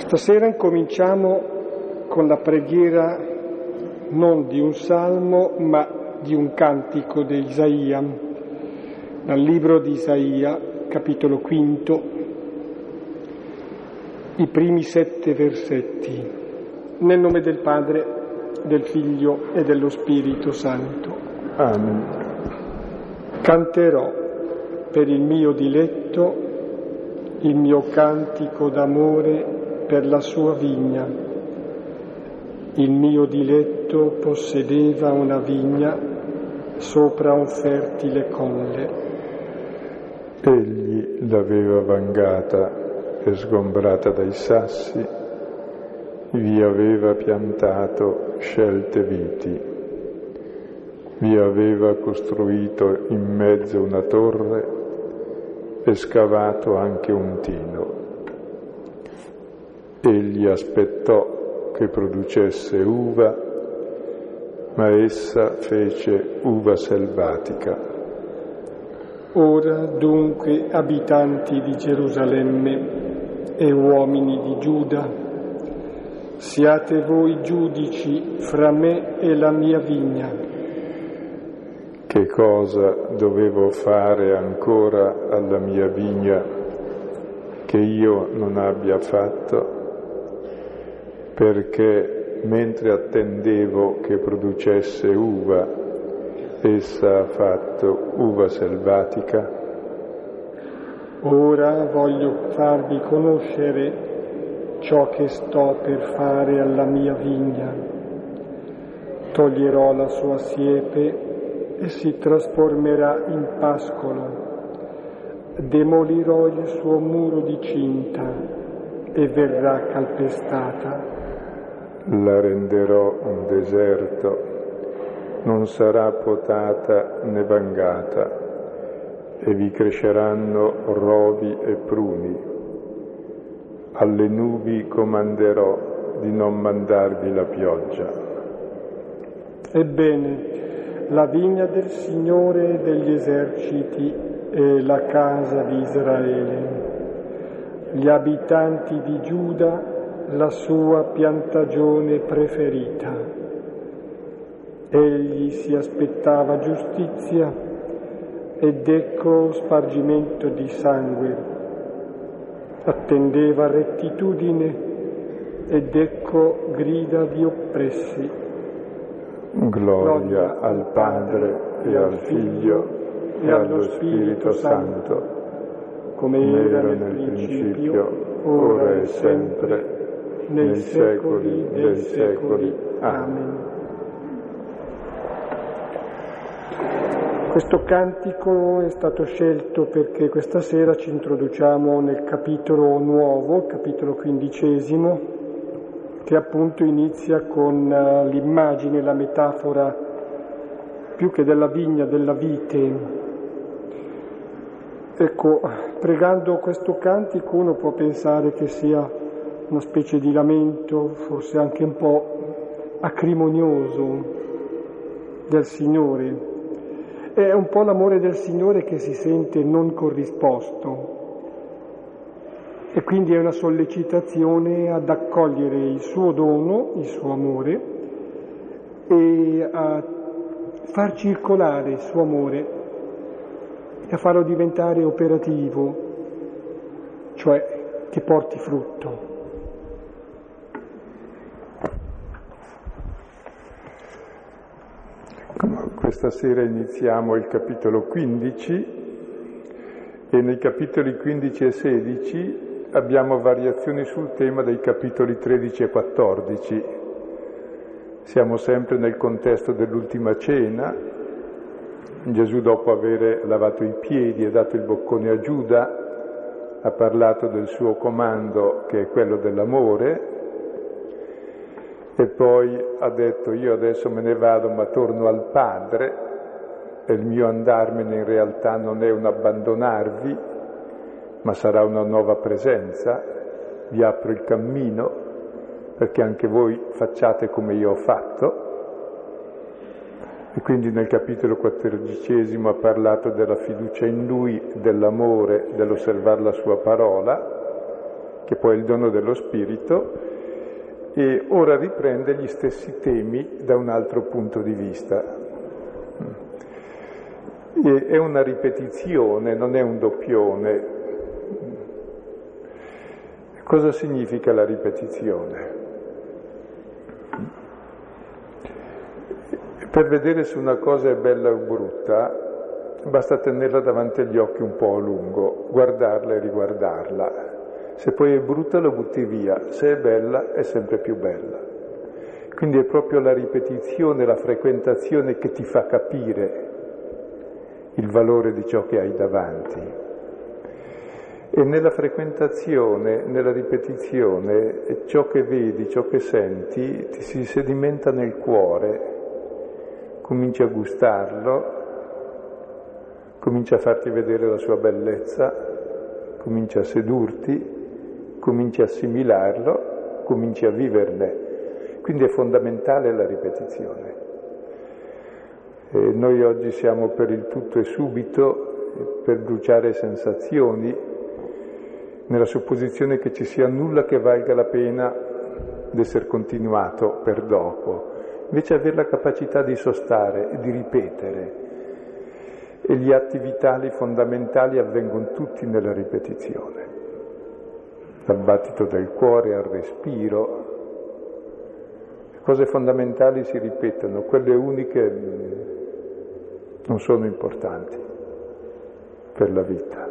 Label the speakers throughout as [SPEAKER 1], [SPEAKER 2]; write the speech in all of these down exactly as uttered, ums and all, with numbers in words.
[SPEAKER 1] Stasera incominciamo con la preghiera non di un salmo, ma di un cantico di Isaia, dal libro di Isaia, capitolo quinto, i primi sette versetti. Nel nome del Padre, del Figlio e dello Spirito Santo.
[SPEAKER 2] Amen.
[SPEAKER 1] Canterò per il mio diletto il mio cantico d'amore per la sua vigna. Il mio diletto possedeva una vigna sopra un fertile colle.
[SPEAKER 2] Egli l'aveva vangata e sgombrata dai sassi, vi aveva piantato scelte viti, vi aveva costruito in mezzo una torre e scavato anche un tino. Egli aspettò che producesse uva, ma essa fece uva selvatica.
[SPEAKER 1] Ora dunque, abitanti di Gerusalemme e uomini di Giuda, siate voi giudici fra me e la mia vigna.
[SPEAKER 2] Che cosa dovevo fare ancora alla mia vigna che io non abbia fatto? Perché mentre attendevo che producesse uva, essa ha fatto uva selvatica.
[SPEAKER 1] Ora voglio farvi conoscere ciò che sto per fare alla mia vigna. Toglierò la sua siepe e si trasformerà in pascolo. Demolirò il suo muro di cinta e verrà calpestata.
[SPEAKER 2] La renderò un deserto, non sarà potata né vangata, e vi cresceranno rovi e pruni. Alle nubi comanderò di non mandarvi la pioggia.
[SPEAKER 1] Ebbene, la vigna del Signore degli eserciti è la casa di Israele. Gli abitanti di Giuda la sua piantagione preferita. Egli si aspettava giustizia ed ecco spargimento di sangue. Attendeva rettitudine ed ecco grida di oppressi.
[SPEAKER 2] Gloria al Padre e al Figlio e allo Spirito Santo, come era nel principio, ora e sempre, nei secoli dei secoli. Amen.
[SPEAKER 1] Questo cantico è stato scelto perché questa sera ci introduciamo nel capitolo nuovo, il capitolo quindicesimo, che appunto inizia con l'immagine, la metafora, più che della vigna, della vite. Ecco, pregando questo cantico uno può pensare che sia una specie di lamento, forse anche un po' acrimonioso del Signore. È un po' l'amore del Signore che si sente non corrisposto e quindi è una sollecitazione ad accogliere il suo dono, il suo amore e a far circolare il suo amore e a farlo diventare operativo, cioè che porti frutto.
[SPEAKER 2] Questa sera iniziamo il capitolo quindici e nei capitoli quindici e sedici abbiamo variazioni sul tema dei capitoli tredici e quattordici. Siamo sempre nel contesto dell'ultima cena. Gesù, dopo aver lavato i piedi e dato il boccone a Giuda, ha parlato del suo comando, che è quello dell'amore, e poi ha detto: io adesso me ne vado ma torno al Padre, e il mio andarmene in realtà non è un abbandonarvi, ma sarà una nuova presenza, vi apro il cammino perché anche voi facciate come io ho fatto. E quindi nel capitolo quattordicesimo ha parlato della fiducia in Lui, dell'amore, dell'osservare la sua parola, che poi è il dono dello Spirito, e ora riprende gli stessi temi da un altro punto di vista. E è una ripetizione, non è un doppione. Cosa significa la ripetizione? Per vedere se una cosa è bella o brutta, basta tenerla davanti agli occhi un po' a lungo, guardarla e riguardarla. Se poi è brutta la butti via, se è bella è sempre più bella. Quindi è proprio la ripetizione, la frequentazione che ti fa capire il valore di ciò che hai davanti. E nella frequentazione, nella ripetizione, ciò che vedi, ciò che senti, ti si sedimenta nel cuore, cominci a gustarlo, comincia a farti vedere la sua bellezza, comincia a sedurti, cominci a assimilarlo, cominci a viverne. Quindi è fondamentale la ripetizione. E noi oggi siamo per il tutto e subito, per bruciare sensazioni, nella supposizione che ci sia nulla che valga la pena di essere continuato per dopo. Invece avere la capacità di sostare e di ripetere. E gli atti vitali fondamentali avvengono tutti nella ripetizione. Dal battito del cuore al respiro. Le cose fondamentali si ripetono, quelle uniche non sono importanti per la vita.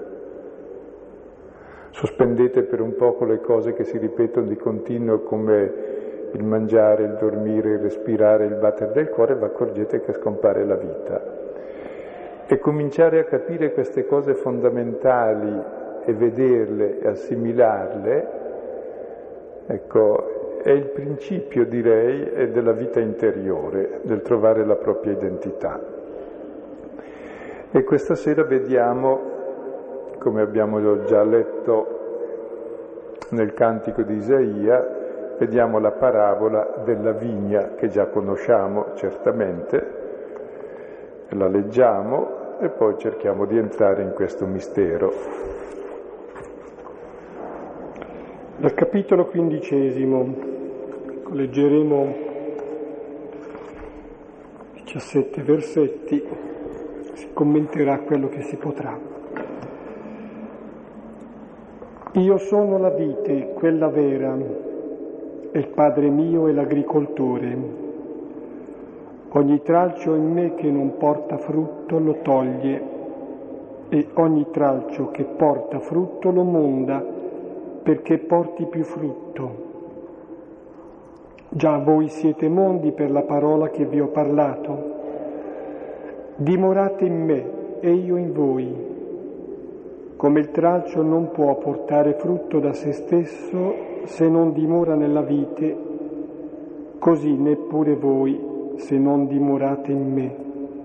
[SPEAKER 2] Sospendete per un poco le cose che si ripetono di continuo come il mangiare, il dormire, il respirare, il battere del cuore, vi accorgete che scompare la vita. E cominciare a capire queste cose fondamentali e vederle e assimilarle, ecco, è il principio, direi, della vita interiore, del trovare la propria identità. E questa sera vediamo, come abbiamo già letto nel cantico di Isaia, vediamo la parabola della vigna che già conosciamo certamente, la leggiamo e poi cerchiamo di entrare in questo mistero.
[SPEAKER 1] Dal capitolo quindicesimo leggeremo diciassette versetti, si commenterà quello che si potrà. Io sono la vite, quella vera, e il Padre mio è l'agricoltore. Ogni tralcio in me che non porta frutto lo toglie, e ogni tralcio che porta frutto lo monda, perché porti più frutto. Già voi siete mondi per la parola che vi ho parlato. Dimorate in me e io in voi. Come il tralcio non può portare frutto da se stesso se non dimora nella vite, così neppure voi se non dimorate in me.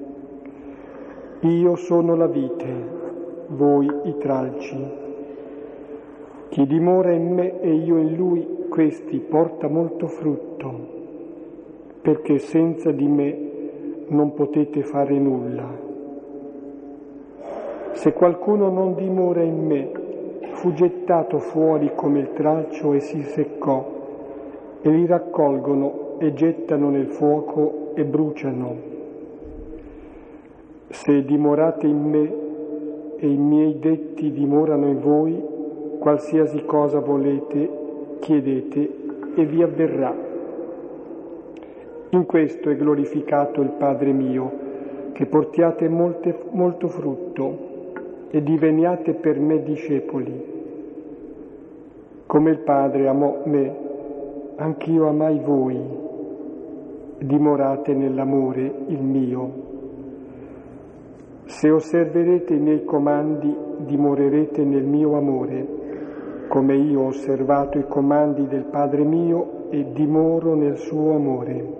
[SPEAKER 1] Io sono la vite, voi i tralci. Chi dimora in me e io in lui, questi porta molto frutto, perché senza di me non potete fare nulla. Se qualcuno non dimora in me, fu gettato fuori come il tralcio e si seccò, e li raccolgono e gettano nel fuoco e bruciano. Se dimorate in me e i miei detti dimorano in voi, qualsiasi cosa volete, chiedete e vi avverrà. In questo è glorificato il Padre mio, che portiate molte, molto frutto e diveniate per me discepoli. Come il Padre amò me, anch'io amai voi. Dimorate nell'amore il mio. Se osserverete i miei comandi, dimorerete nel mio amore, come io ho osservato i comandi del Padre mio e dimoro nel suo amore.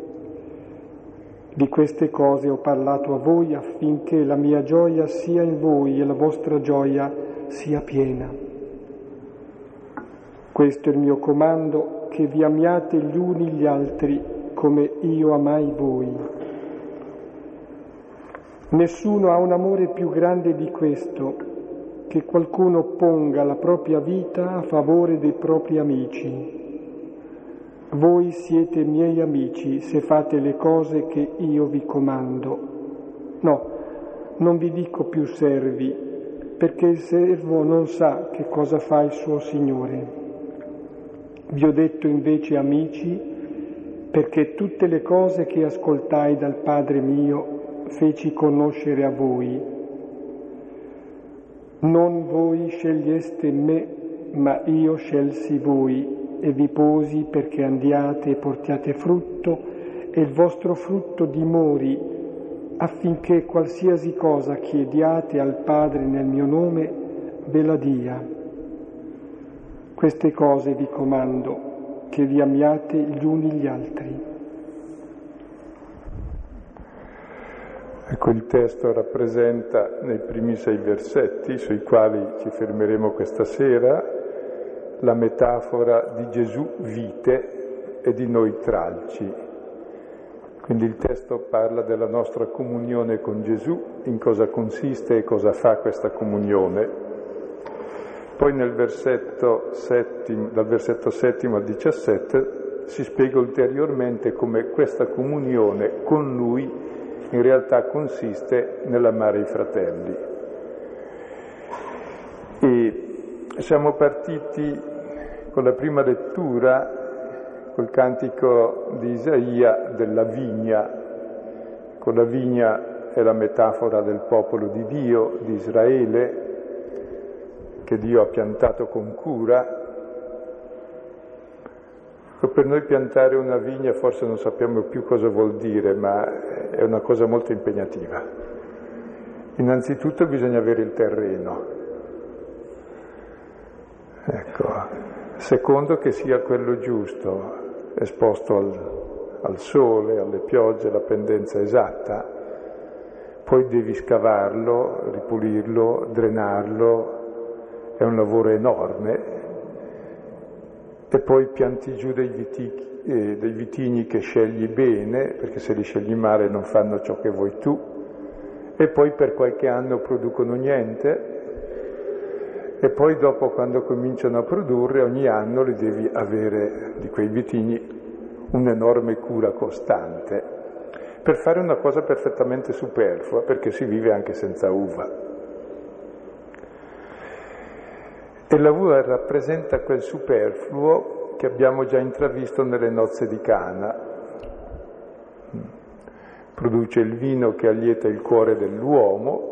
[SPEAKER 1] Di queste cose ho parlato a voi affinché la mia gioia sia in voi e la vostra gioia sia piena. Questo è il mio comando, che vi amiate gli uni gli altri come io amai voi. Nessuno ha un amore più grande di questo, che che qualcuno ponga la propria vita a favore dei propri amici. Voi siete miei amici se fate le cose che io vi comando. No, non vi dico più servi, perché il servo non sa che cosa fa il suo Signore. Vi ho detto invece amici, perché tutte le cose che ascoltai dal Padre mio feci conoscere a voi. Non voi sceglieste me, ma io scelsi voi e vi posi perché andiate e portiate frutto e il vostro frutto dimori, affinché qualsiasi cosa chiediate al Padre nel mio nome ve la dia. Queste cose vi comando, che vi amiate gli uni gli altri.
[SPEAKER 2] Ecco, il testo rappresenta nei primi sei versetti, sui quali ci fermeremo questa sera, la metafora di Gesù vite e di noi tralci. Quindi il testo parla della nostra comunione con Gesù, in cosa consiste e cosa fa questa comunione. Poi nel versetto settimo, dal versetto settimo al diciassette si spiega ulteriormente come questa comunione con Lui in realtà consiste nell'amare i fratelli. E siamo partiti con la prima lettura, col cantico di Isaia della vigna. Con la vigna è la metafora del popolo di Dio, di Israele, che Dio ha piantato con cura. Per noi piantare una vigna forse non sappiamo più cosa vuol dire, ma è una cosa molto impegnativa. Innanzitutto bisogna avere il terreno. Ecco. Secondo, che sia quello giusto, esposto al, al sole, alle piogge, alla pendenza esatta. Poi devi scavarlo, ripulirlo, drenarlo, è un lavoro enorme. E poi pianti giù dei, viti, eh, dei vitigni che scegli bene, perché se li scegli male non fanno ciò che vuoi tu, e poi per qualche anno producono niente, e poi dopo, quando cominciano a produrre, ogni anno li devi avere, di quei vitigni, un'enorme cura costante, per fare una cosa perfettamente superflua, perché si vive anche senza uva. E la uva rappresenta quel superfluo che abbiamo già intravisto nelle nozze di Cana. Produce il vino che allieta il cuore dell'uomo,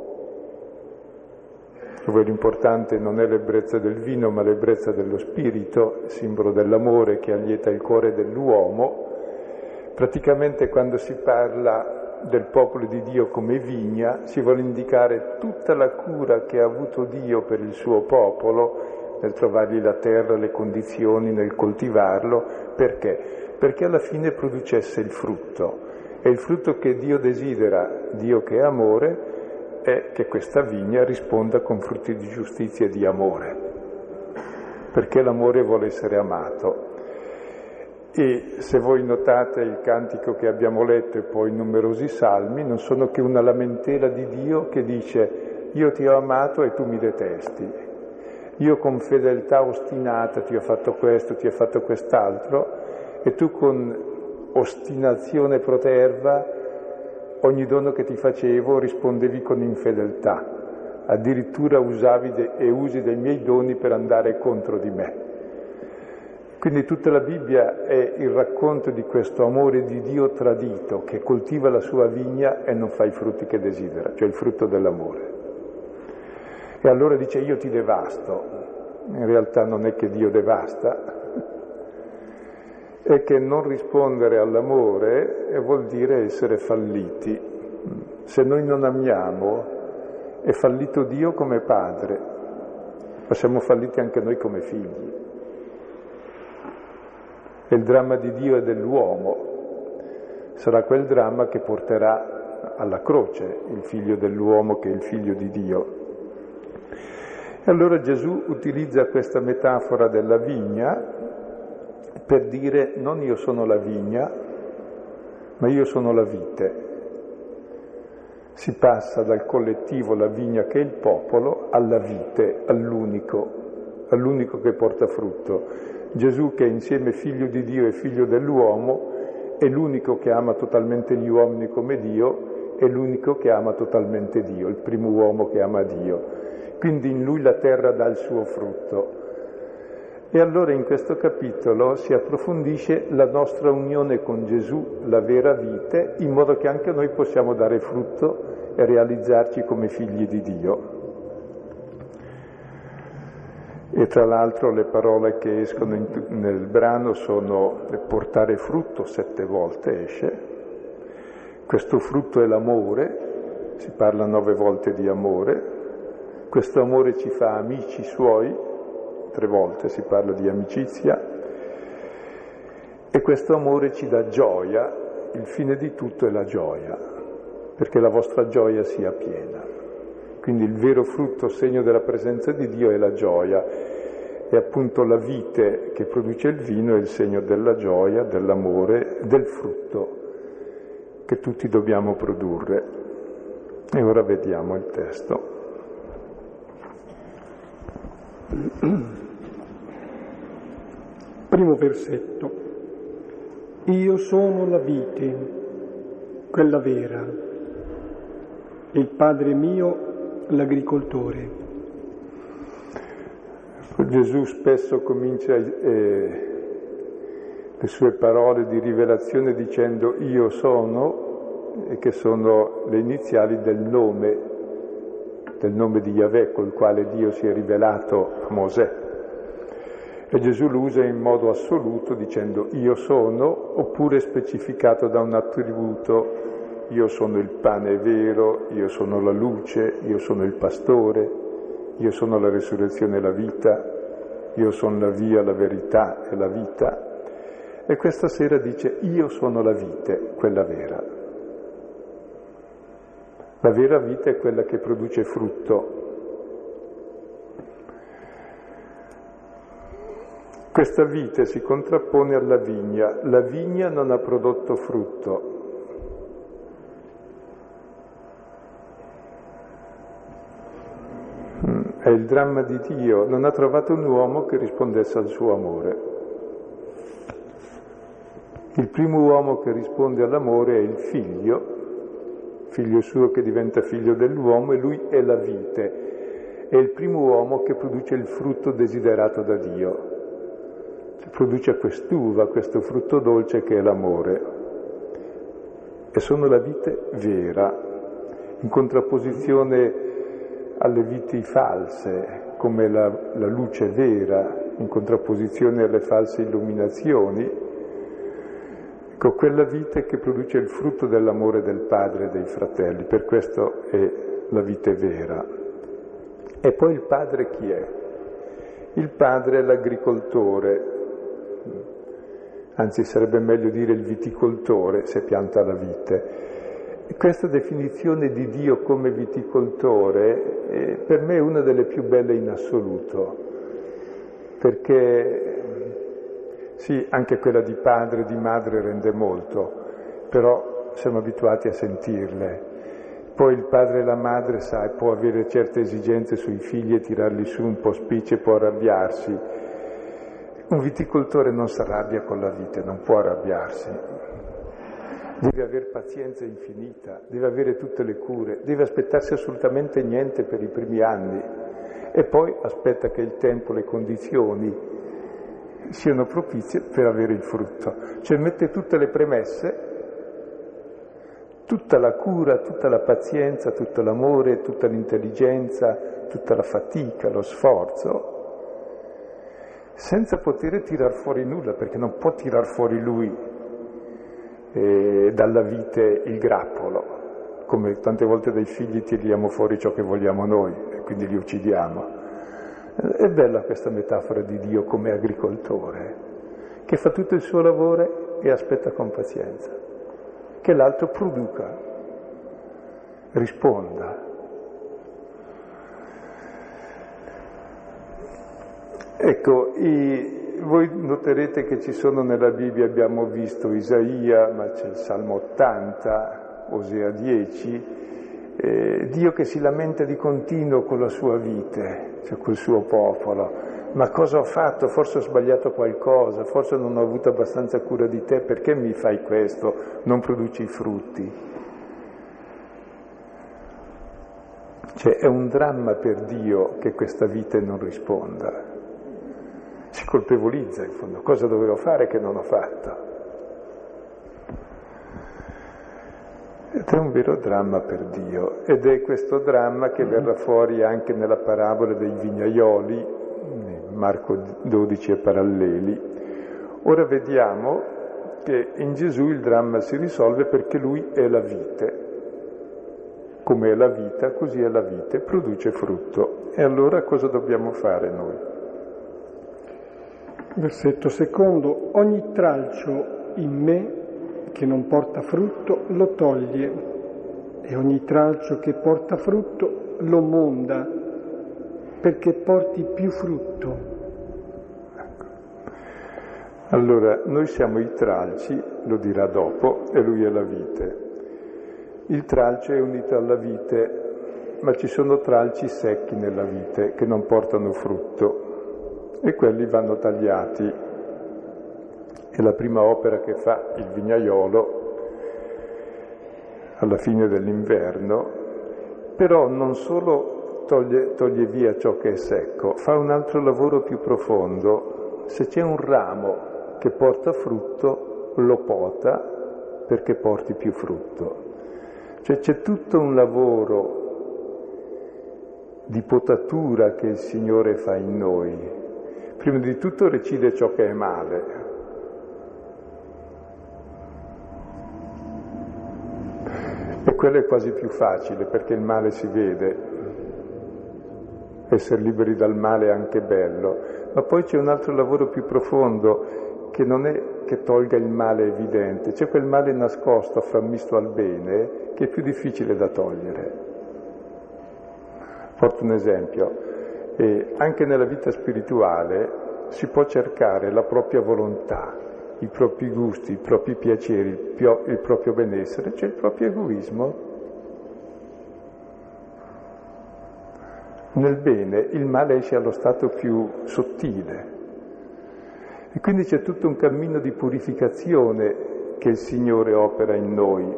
[SPEAKER 2] dove l'importante non è l'ebbrezza del vino, ma l'ebbrezza dello spirito, simbolo dell'amore che allieta il cuore dell'uomo. Praticamente, quando si parla del popolo di Dio come vigna, si vuole indicare tutta la cura che ha avuto Dio per il suo popolo, nel trovargli la terra, le condizioni, nel coltivarlo. Perché? Perché alla fine producesse il frutto. E il frutto che Dio desidera, Dio che è amore, è che questa vigna risponda con frutti di giustizia e di amore, perché l'amore vuole essere amato. E se voi notate il cantico che abbiamo letto e poi numerosi salmi, non sono che una lamentela di Dio che dice: io ti ho amato e tu mi detesti, io con fedeltà ostinata ti ho fatto questo, ti ho fatto quest'altro, e tu con ostinazione proterva ogni dono che ti facevo rispondevi con infedeltà, addirittura usavi de- e usi dei miei doni per andare contro di me. Quindi tutta la Bibbia è il racconto di questo amore di Dio tradito, che coltiva la sua vigna e non fa i frutti che desidera, cioè il frutto dell'amore. E allora dice: io ti devasto. In realtà non è che Dio devasta, è che non rispondere all'amore vuol dire essere falliti. Se noi non amiamo, è fallito Dio come padre, ma siamo falliti anche noi come figli. E il dramma di Dio e dell'uomo sarà quel dramma che porterà alla croce il figlio dell'uomo, che è il figlio di Dio. E allora Gesù utilizza questa metafora della vigna per dire: non io sono la vigna, ma io sono la vite. Si passa dal collettivo, la vigna che è il popolo, alla vite, all'unico, all'unico che porta frutto. Gesù, che è insieme figlio di Dio e figlio dell'uomo, è l'unico che ama totalmente gli uomini come Dio, è l'unico che ama totalmente Dio, il primo uomo che ama Dio. Quindi in lui la terra dà il suo frutto. E allora in questo capitolo si approfondisce la nostra unione con Gesù, la vera vite, in modo che anche noi possiamo dare frutto e realizzarci come figli di Dio. E tra l'altro le parole che escono in, nel brano sono portare frutto, sette volte esce. Questo frutto è l'amore, si parla nove volte di amore. Questo amore ci fa amici suoi, tre volte si parla di amicizia, e questo amore ci dà gioia, il fine di tutto è la gioia, perché la vostra gioia sia piena. Quindi il vero frutto, segno della presenza di Dio, è la gioia, e appunto la vite che produce il vino è il segno della gioia, dell'amore, del frutto che tutti dobbiamo produrre. E ora vediamo il testo.
[SPEAKER 1] Primo versetto. Io sono la vite, quella vera, e il Padre mio l'agricoltore.
[SPEAKER 2] Gesù spesso comincia eh, le sue parole di rivelazione dicendo io sono, e che sono le iniziali del nome, del nome di Yahweh, col quale Dio si è rivelato a Mosè. E Gesù lo usa in modo assoluto dicendo io sono, oppure specificato da un attributo, io sono il pane vero, io sono la luce, io sono il pastore, io sono la resurrezione e la vita, io sono la via, la verità e la vita. E questa sera dice io sono la vite, quella vera. La vera vita è quella che produce frutto. Questa vite si contrappone alla vigna. La vigna non ha prodotto frutto. È il dramma di Dio. Non ha trovato un uomo che rispondesse al suo amore. Il primo uomo che risponde all'amore è il figlio, figlio suo che diventa figlio dell'uomo, e lui è la vite. È il primo uomo che produce il frutto desiderato da Dio. Produce quest'uva, questo frutto dolce che è l'amore. E sono la vite vera, in contrapposizione alle viti false, come la, la luce vera, in contrapposizione alle false illuminazioni. Ecco, quella vite che produce il frutto dell'amore del Padre e dei fratelli, per questo è la vite vera. E poi il Padre chi è? Il Padre è l'agricoltore, anzi sarebbe meglio dire il viticoltore se pianta la vite. E questa definizione di Dio come viticoltore è, per me è una delle più belle in assoluto, perché sì, anche quella di padre, di madre rende molto, però siamo abituati a sentirle. Poi il padre e la madre, sai, può avere certe esigenze sui figli e tirarli su un po' spicci, può arrabbiarsi. Un viticoltore non si arrabbia con la vite, non può arrabbiarsi. Deve avere pazienza infinita, deve avere tutte le cure, deve aspettarsi assolutamente niente per i primi anni e poi aspetta che il tempo, le condizioni siano propizie per avere il frutto. Cioè mette tutte le premesse, tutta la cura, tutta la pazienza, tutto l'amore, tutta l'intelligenza, tutta la fatica, lo sforzo, senza poter tirar fuori nulla, perché non può tirar fuori lui eh, dalla vite il grappolo, come tante volte dai figli tiriamo fuori ciò che vogliamo noi e quindi li uccidiamo. È bella questa metafora di Dio come agricoltore, che fa tutto il suo lavoro e aspetta con pazienza che l'altro produca, risponda. Ecco, i, voi noterete che ci sono nella Bibbia, abbiamo visto Isaia, ma c'è il Salmo ottanta, Osea dieci, eh, Dio che si lamenta di continuo con la sua vite, cioè col suo popolo. Ma cosa ho fatto? Forse ho sbagliato qualcosa, forse non ho avuto abbastanza cura di te, perché mi fai questo? Non produci i frutti. Cioè è un dramma per Dio che questa vite non risponda. Si colpevolizza in fondo, cosa dovevo fare che non ho fatto? Ed è un vero dramma per Dio, ed è questo dramma che verrà fuori anche nella parabola dei vignaioli, Marco dodici e paralleli. Ora vediamo che in Gesù il dramma si risolve perché lui è la vite. Come è la vita, così è la vite, produce frutto. E allora cosa dobbiamo fare noi?
[SPEAKER 1] Versetto secondo: ogni tralcio in me che non porta frutto lo toglie, e ogni tralcio che porta frutto lo monda, perché porti più frutto.
[SPEAKER 2] Ecco. Allora, noi siamo i tralci, lo dirà dopo, e lui è la vite. Il tralcio è unito alla vite, ma ci sono tralci secchi nella vite che non portano frutto, e quelli vanno tagliati. È la prima opera che fa il vignaiolo alla fine dell'inverno, però non solo toglie, toglie via ciò che è secco, fa un altro lavoro più profondo. Se c'è un ramo che porta frutto, lo pota perché porti più frutto. Cioè c'è tutto un lavoro di potatura che il Signore fa in noi. Prima di tutto recide ciò che è male. E quello è quasi più facile perché il male si vede. Essere liberi dal male è anche bello. Ma poi c'è un altro lavoro più profondo che non è che tolga il male evidente, c'è quel male nascosto, frammisto al bene, che è più difficile da togliere. Porto un esempio. E anche nella vita spirituale si può cercare la propria volontà, i propri gusti, i propri piaceri, il, pio, il proprio benessere, c'è il proprio egoismo. Nel bene il male esce allo stato più sottile. E quindi c'è tutto un cammino di purificazione che il Signore opera in noi.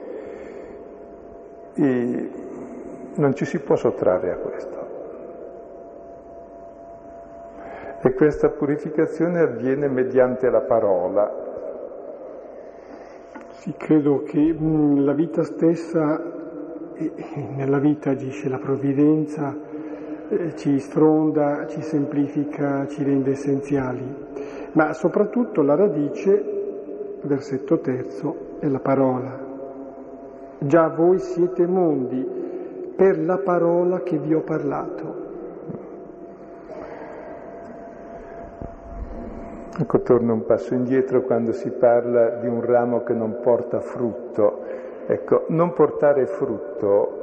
[SPEAKER 2] E non ci si può sottrarre a questo. E questa purificazione avviene mediante la parola.
[SPEAKER 1] Sì, credo che mh, la vita stessa, e, e nella vita agisce la provvidenza, eh, ci sfronda, ci semplifica, ci rende essenziali. Ma soprattutto la radice, versetto terzo, è la parola. Già voi siete mondi per la parola che vi ho parlato.
[SPEAKER 2] Ecco, torno un passo indietro quando si parla di un ramo che non porta frutto. Ecco, non portare frutto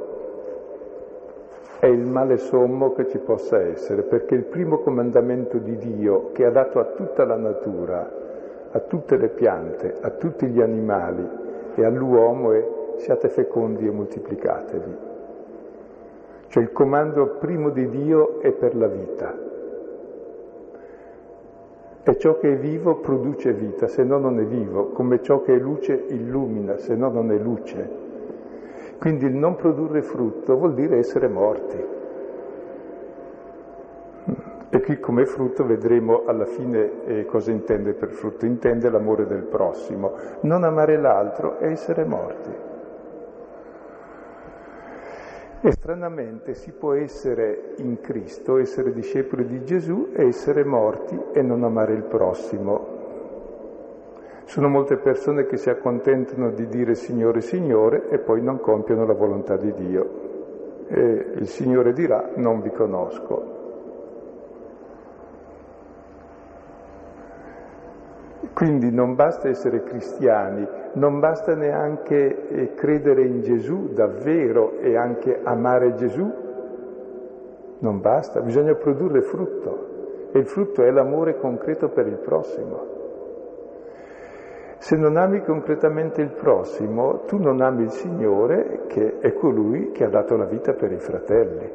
[SPEAKER 2] è il male sommo che ci possa essere, perché il primo comandamento di Dio che ha dato a tutta la natura, a tutte le piante, a tutti gli animali e all'uomo è: siate fecondi e moltiplicatevi. Cioè il comando primo di Dio è per la vita. E ciò che è vivo produce vita, se no non è vivo, come ciò che è luce illumina, se no non è luce. Quindi il non produrre frutto vuol dire essere morti. E qui come frutto vedremo alla fine eh, cosa intende per frutto. Intende l'amore del prossimo. Non amare l'altro è essere morti. E stranamente si può essere in Cristo, essere discepoli di Gesù e essere morti e non amare il prossimo. Sono molte persone che si accontentano di dire Signore, Signore e poi non compiono la volontà di Dio. E il Signore dirà: non vi conosco. Quindi non basta essere cristiani, non basta neanche credere in Gesù davvero e anche amare Gesù. Non basta, bisogna produrre frutto. E il frutto è l'amore concreto per il prossimo. Se non ami concretamente il prossimo, tu non ami il Signore, che è colui che ha dato la vita per i fratelli.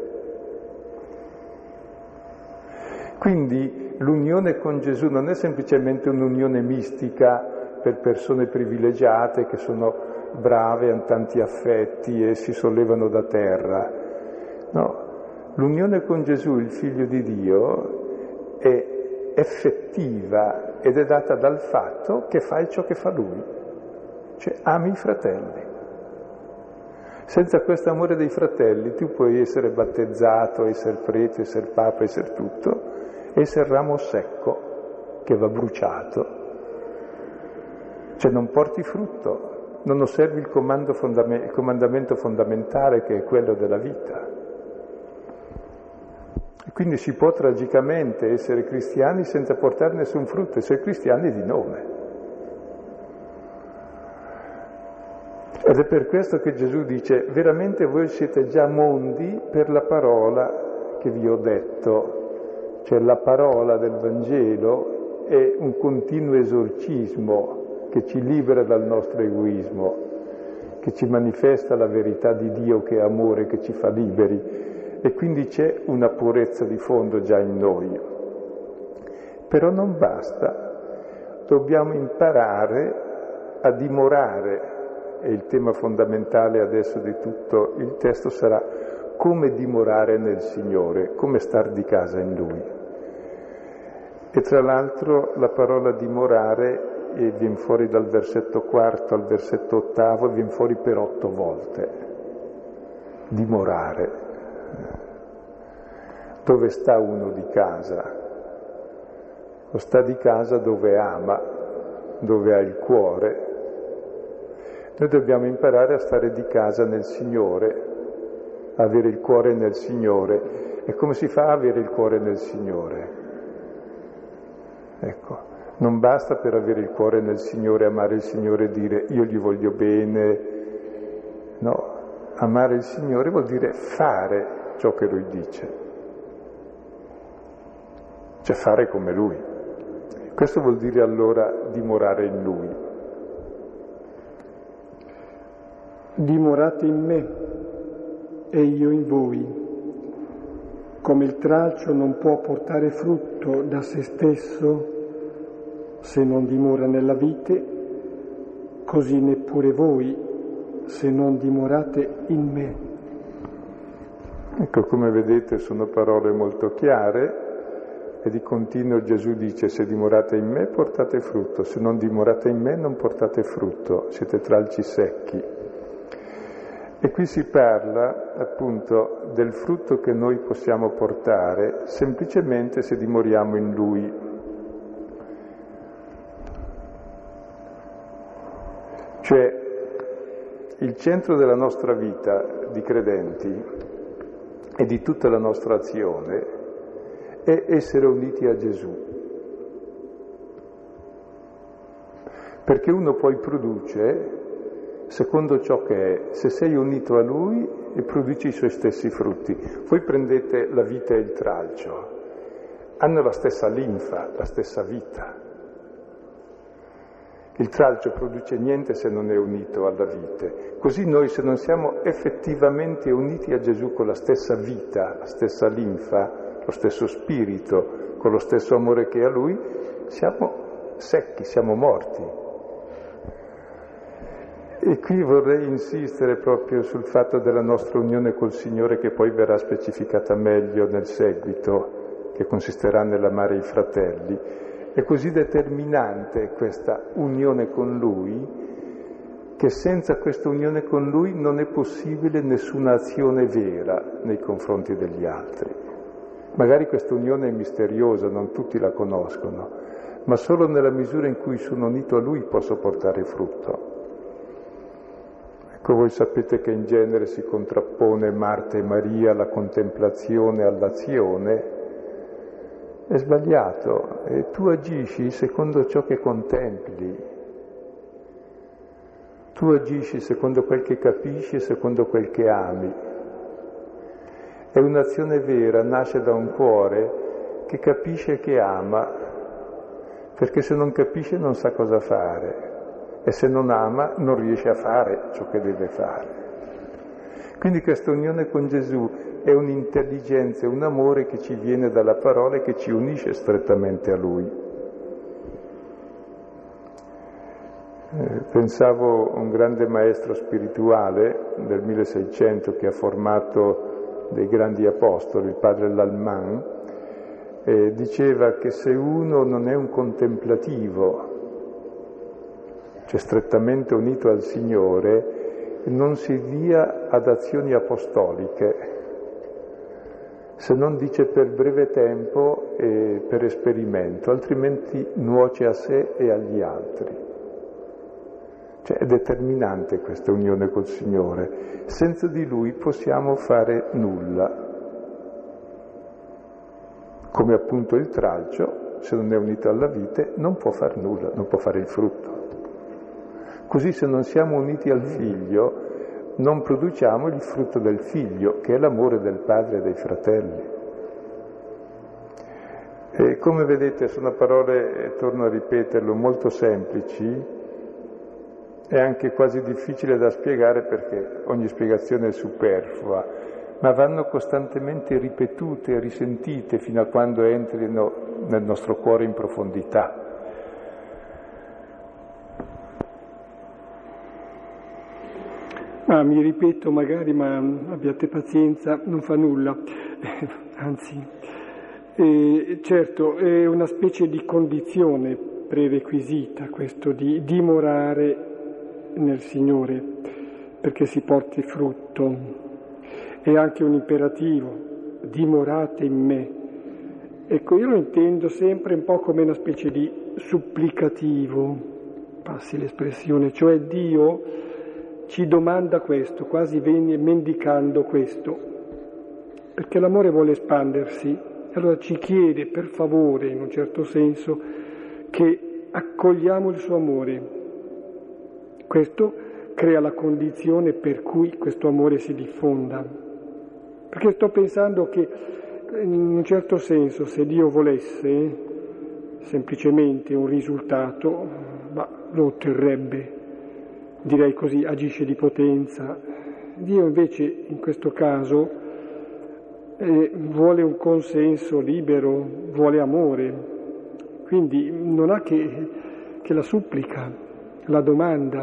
[SPEAKER 2] Quindi l'unione con Gesù non è semplicemente un'unione mistica per persone privilegiate che sono brave, hanno tanti affetti e si sollevano da terra. No, l'unione con Gesù, il Figlio di Dio, è effettiva ed è data dal fatto che fai ciò che fa Lui, cioè ami i fratelli. Senza questo amore dei fratelli tu puoi essere battezzato, essere prete, essere papa, essere tutto, essere ramo secco che va bruciato. Cioè non porti frutto, non osservi il, comando fondame- il comandamento fondamentale che è quello della vita. Quindi si può tragicamente essere cristiani senza portare nessun frutto, essere cristiani di nome. Ed è per questo che Gesù dice: veramente voi siete già mondi per la parola che vi ho detto. Cioè la parola del Vangelo è un continuo esorcismo che ci libera dal nostro egoismo, che ci manifesta la verità di Dio che è amore, che ci fa liberi. E quindi c'è una purezza di fondo già in noi. Però non basta, dobbiamo imparare a dimorare, e il tema fondamentale adesso di tutto il testo sarà come dimorare nel Signore, come star di casa in Lui. E tra l'altro la parola dimorare e viene fuori dal versetto quarto al versetto ottavo, viene fuori per otto volte. Dimorare. Dove sta uno di casa? Lo sta di casa dove ama, dove ha il cuore. Noi dobbiamo imparare a stare di casa nel Signore, avere il cuore nel Signore. E come si fa a avere il cuore nel Signore? Ecco, non basta per avere il cuore nel Signore amare il Signore e dire io gli voglio bene. No, amare il Signore vuol dire fare ciò che Lui dice, cioè fare come Lui. Questo vuol dire allora dimorare in Lui.
[SPEAKER 1] Dimorate in me e io in voi. Come il tralcio non può portare frutto da se stesso se non dimora nella vite, così neppure voi se non dimorate in me.
[SPEAKER 2] Ecco, come vedete sono parole molto chiare e di continuo Gesù dice: se dimorate in me portate frutto, se non dimorate in me non portate frutto, siete tralci secchi. E qui si parla appunto del frutto che noi possiamo portare semplicemente se dimoriamo in Lui. Cioè il centro della nostra vita di credenti e di tutta la nostra azione è essere uniti a Gesù. Perché uno poi produce secondo ciò che è. Se sei unito a Lui e produci i suoi stessi frutti. Voi prendete la vite e il tralcio, hanno la stessa linfa, la stessa vita. Il tralcio produce niente se non è unito alla vite. Così noi, se non siamo effettivamente uniti a Gesù con la stessa vita, la stessa linfa, lo stesso spirito, con lo stesso amore che ha Lui, siamo secchi, siamo morti. E qui vorrei insistere proprio sul fatto della nostra unione col Signore, che poi verrà specificata meglio nel seguito, che consisterà nell'amare i fratelli. È così determinante questa unione con Lui, che senza questa unione con Lui non è possibile nessuna azione vera nei confronti degli altri. Magari questa unione è misteriosa, non tutti la conoscono, ma solo nella misura in cui sono unito a Lui posso portare frutto. Ecco, voi sapete che in genere si contrappone Marta e Maria alla contemplazione, all'azione. È sbagliato, e tu agisci secondo ciò che contempli, tu agisci secondo quel che capisci e secondo quel che ami. È un'azione vera, nasce da un cuore che capisce e che ama, perché se non capisce non sa cosa fare. e se non ama non riesce a fare ciò che deve fare. Quindi questa unione con Gesù è un'intelligenza, un amore che ci viene dalla parola e che ci unisce strettamente a Lui. Eh, pensavo a un grande maestro spirituale del milleseicento che ha formato dei grandi apostoli, il padre Lallemand, eh, diceva che se uno non è un contemplativo, cioè strettamente unito al Signore, non si dia ad azioni apostoliche, se non dice per breve tempo e per esperimento, altrimenti nuoce a sé e agli altri. Cioè è determinante questa unione col Signore. Senza di Lui possiamo fare nulla. Come appunto il tralcio, se non è unito alla vite, non può fare nulla, non può fare il frutto. Così se non siamo uniti al Figlio, non produciamo il frutto del Figlio, che è l'amore del Padre e dei fratelli. E come vedete sono parole, torno a ripeterlo, molto semplici e anche quasi difficile da spiegare perché ogni spiegazione è superflua, ma vanno costantemente ripetute e risentite fino a quando entrino nel nostro cuore in profondità.
[SPEAKER 1] Ah, mi ripeto magari, ma abbiate pazienza, non fa nulla, anzi, eh, certo è una specie di condizione prerequisita questo di dimorare nel Signore perché si porti frutto, è anche un imperativo, dimorate in me. Ecco, io lo intendo sempre un po' come una specie di supplicativo, passi l'espressione, cioè Dio ci domanda questo, quasi mendicando questo, perché l'amore vuole espandersi, allora ci chiede per favore, in un certo senso, che accogliamo il suo amore. Questo crea la condizione per cui questo amore si diffonda. Perché sto pensando che, in un certo senso, se Dio volesse semplicemente un risultato, ma lo otterrebbe. Direi così, agisce di potenza. Dio invece in questo caso eh, vuole un consenso libero, vuole amore, quindi non ha che, che la supplica, la domanda.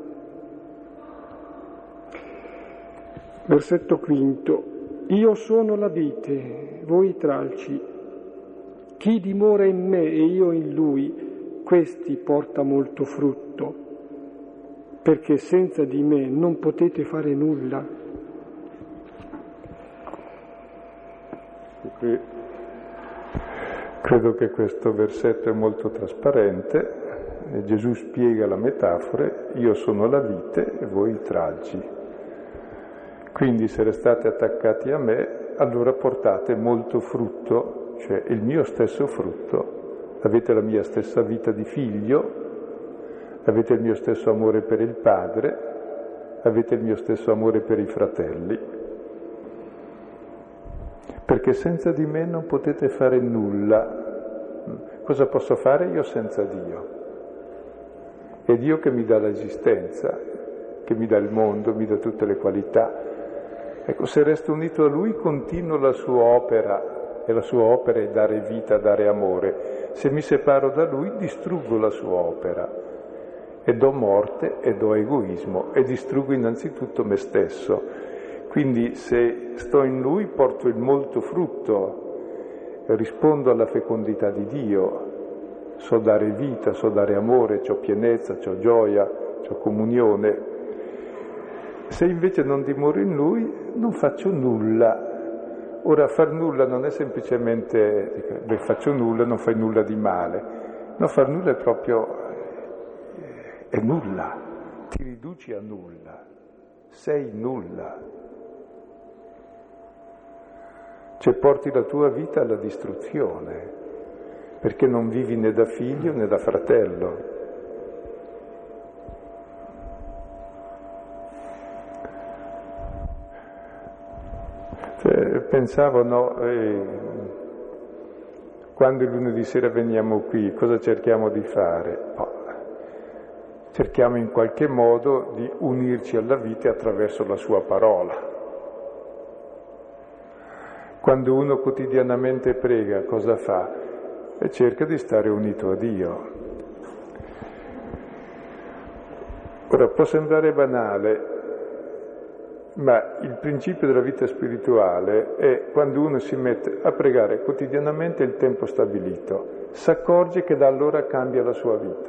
[SPEAKER 1] Versetto quinto: io sono la vite, voi i tralci, chi dimora in me e io in lui, questi porta molto frutto, perché senza di me non potete fare nulla.
[SPEAKER 2] Credo che questo versetto è molto trasparente. Gesù spiega la metafora: io sono la vite e voi i tralci. Quindi se restate attaccati a me, allora portate molto frutto, cioè il mio stesso frutto. Avete la mia stessa vita di figlio, avete il mio stesso amore per il Padre, avete il mio stesso amore per i fratelli, perché senza di me non potete fare nulla. Cosa posso fare io senza Dio? È Dio che mi dà l'esistenza, che mi dà il mondo, mi dà tutte le qualità. Ecco, se resto unito a Lui continuo la sua opera, e la sua opera è dare vita, dare amore. Se mi separo da Lui distruggo la sua opera. E do morte, e do egoismo, e distruggo innanzitutto me stesso. Quindi se sto in Lui porto il molto frutto, rispondo alla fecondità di Dio, so dare vita, so dare amore, c'ho pienezza, c'ho gioia, c'ho comunione. Se invece non dimoro in Lui, non faccio nulla. Ora, far nulla non è semplicemente, beh, faccio nulla, non fai nulla di male. No, far nulla è proprio... è nulla, ti riduci a nulla, sei nulla. Cioè porti la tua vita alla distruzione, perché non vivi né da figlio né da fratello. Cioè, pensavo, no, eh, quando il lunedì sera veniamo qui, cosa cerchiamo di fare? Oh, cerchiamo in qualche modo di unirci alla vita attraverso la sua parola. Quando uno quotidianamente prega, cosa fa? E cerca di stare unito a Dio. Ora, può sembrare banale, ma il principio della vita spirituale è quando uno si mette a pregare quotidianamente il tempo stabilito, si accorge che da allora cambia la sua vita.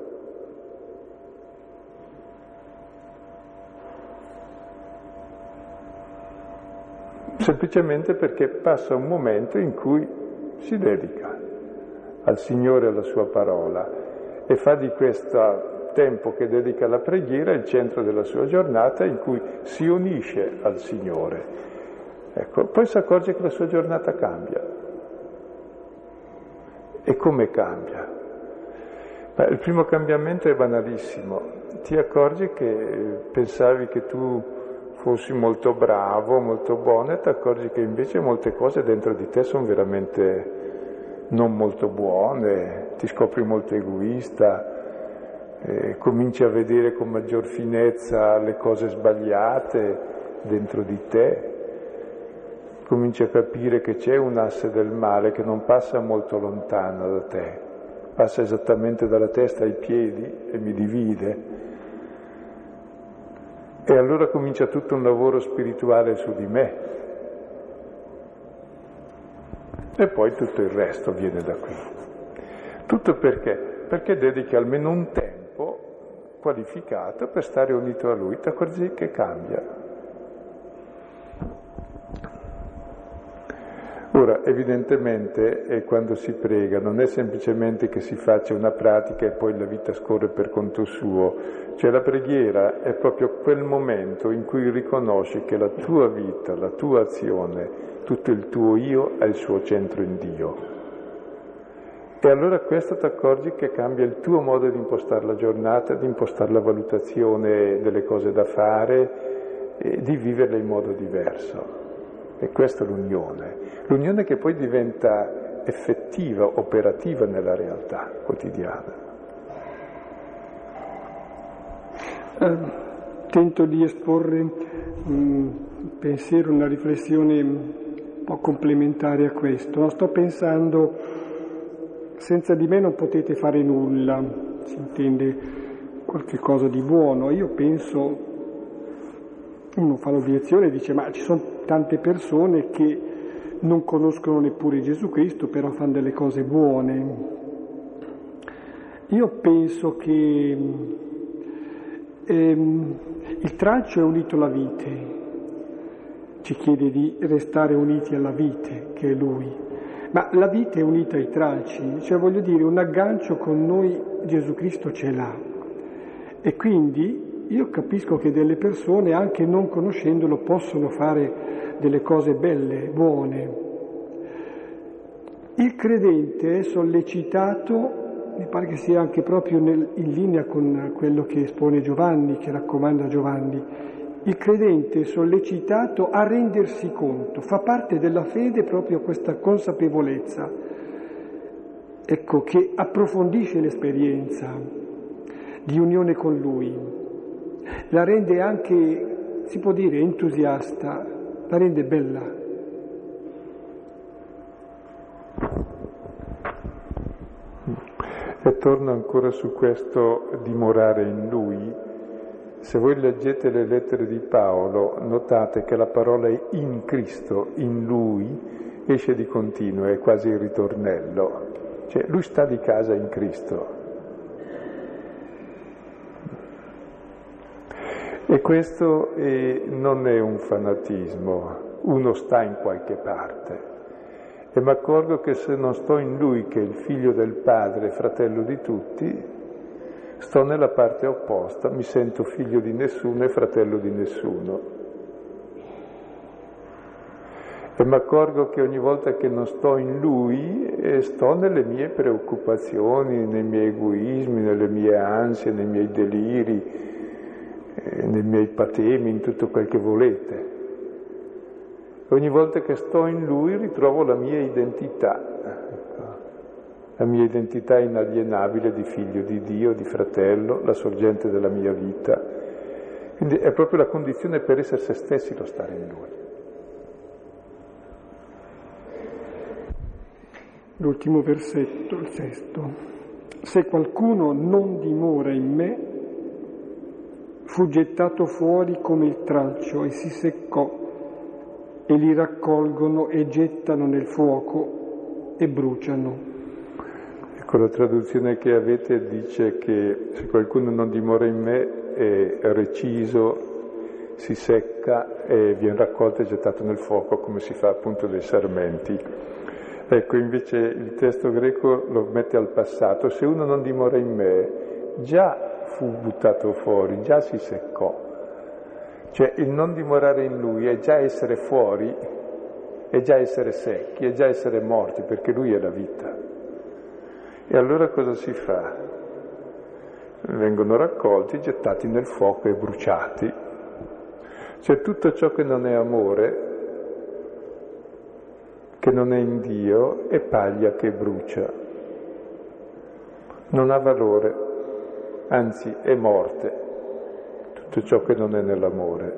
[SPEAKER 2] Semplicemente perché passa un momento in cui si dedica al Signore e alla sua parola e fa di questo tempo che dedica alla preghiera il centro della sua giornata, in cui si unisce al Signore. Ecco, poi si accorge che la sua giornata cambia. E come cambia? Beh, il primo cambiamento è banalissimo. Ti accorgi che pensavi che tu fossi molto bravo, molto buono, e ti accorgi che invece molte cose dentro di te sono veramente non molto buone, ti scopri molto egoista, eh, cominci a vedere con maggior finezza le cose sbagliate dentro di te, cominci a capire che c'è un asse del male che non passa molto lontano da te, passa esattamente dalla testa ai piedi e mi divide. E allora comincia tutto un lavoro spirituale su di me. E poi tutto il resto viene da qui. Tutto perché? Perché dedichi almeno un tempo qualificato per stare unito a Lui, ti accorgi che cambia. Ora, evidentemente, eh, quando si prega non è semplicemente che si faccia una pratica e poi la vita scorre per conto suo, cioè la preghiera è proprio quel momento in cui riconosci che la tua vita, la tua azione, tutto il tuo io ha il suo centro in Dio. E allora questo ti accorgi che cambia il tuo modo di impostare la giornata, di impostare la valutazione delle cose da fare, e di viverle in modo diverso. E questa è l'unione. L'unione che poi diventa effettiva, operativa nella realtà quotidiana.
[SPEAKER 1] Eh, tento di esporre un pensiero, una riflessione un po' complementare a questo. No, sto pensando, senza di me non potete fare nulla, si intende qualche cosa di buono. Io penso, uno fa l'obiezione e dice, ma ci sono tante persone che non conoscono neppure Gesù Cristo, però fanno delle cose buone. Io penso che ehm, il tralcio è unito alla vite, ci chiede di restare uniti alla vite, che è Lui, ma la vite è unita ai tralci, cioè voglio dire, un aggancio con noi Gesù Cristo ce l'ha, e quindi io capisco che delle persone, anche non conoscendolo, possono fare delle cose belle, buone. Il credente è sollecitato, mi pare che sia anche proprio nel, in linea con quello che espone Giovanni, che raccomanda Giovanni, il credente è sollecitato a rendersi conto, fa parte della fede proprio questa consapevolezza, ecco, che approfondisce l'esperienza di unione con Lui. La rende anche, si può dire, entusiasta, la rende bella.
[SPEAKER 2] E torno ancora su questo dimorare in Lui. Se voi leggete le lettere di Paolo, notate che la parola è in Cristo, in Lui, esce di continuo, è quasi il ritornello. Cioè, Lui sta di casa in Cristo. E questo è, non è un fanatismo, uno sta in qualche parte. E mi accorgo che se non sto in Lui, che è il figlio del Padre, fratello di tutti, sto nella parte opposta, mi sento figlio di nessuno e fratello di nessuno. E mi accorgo che ogni volta che non sto in Lui, eh, sto nelle mie preoccupazioni, nei miei egoismi, nelle mie ansie, nei miei deliri, nei miei patemi, in tutto quel che volete. Ogni volta che sto in Lui ritrovo la mia identità. la mia identità inalienabile di figlio di Dio, di fratello, la sorgente della mia vita. Quindi è proprio la condizione per essere se stessi lo stare in Lui.
[SPEAKER 1] L'ultimo versetto, il sesto. Se qualcuno non dimora in me, fu gettato fuori come il tralcio e si seccò, e li raccolgono e gettano nel fuoco e bruciano.
[SPEAKER 2] Ecco, la traduzione che avete dice che se qualcuno non dimora in me è reciso, si secca e viene raccolto e gettato nel fuoco, come si fa appunto dai sarmenti. Ecco, invece il testo greco lo mette al passato. Se uno non dimora in me, già fu buttato fuori, già si seccò. Cioè il non dimorare in Lui è già essere fuori, è già essere secchi, è già essere morti, perché Lui è la vita. E allora cosa si fa? Vengono raccolti, gettati nel fuoco e bruciati. Cioè tutto ciò che non è amore, che non è in Dio, è paglia che brucia. Non ha valore, anzi è morte, tutto ciò che non è nell'amore.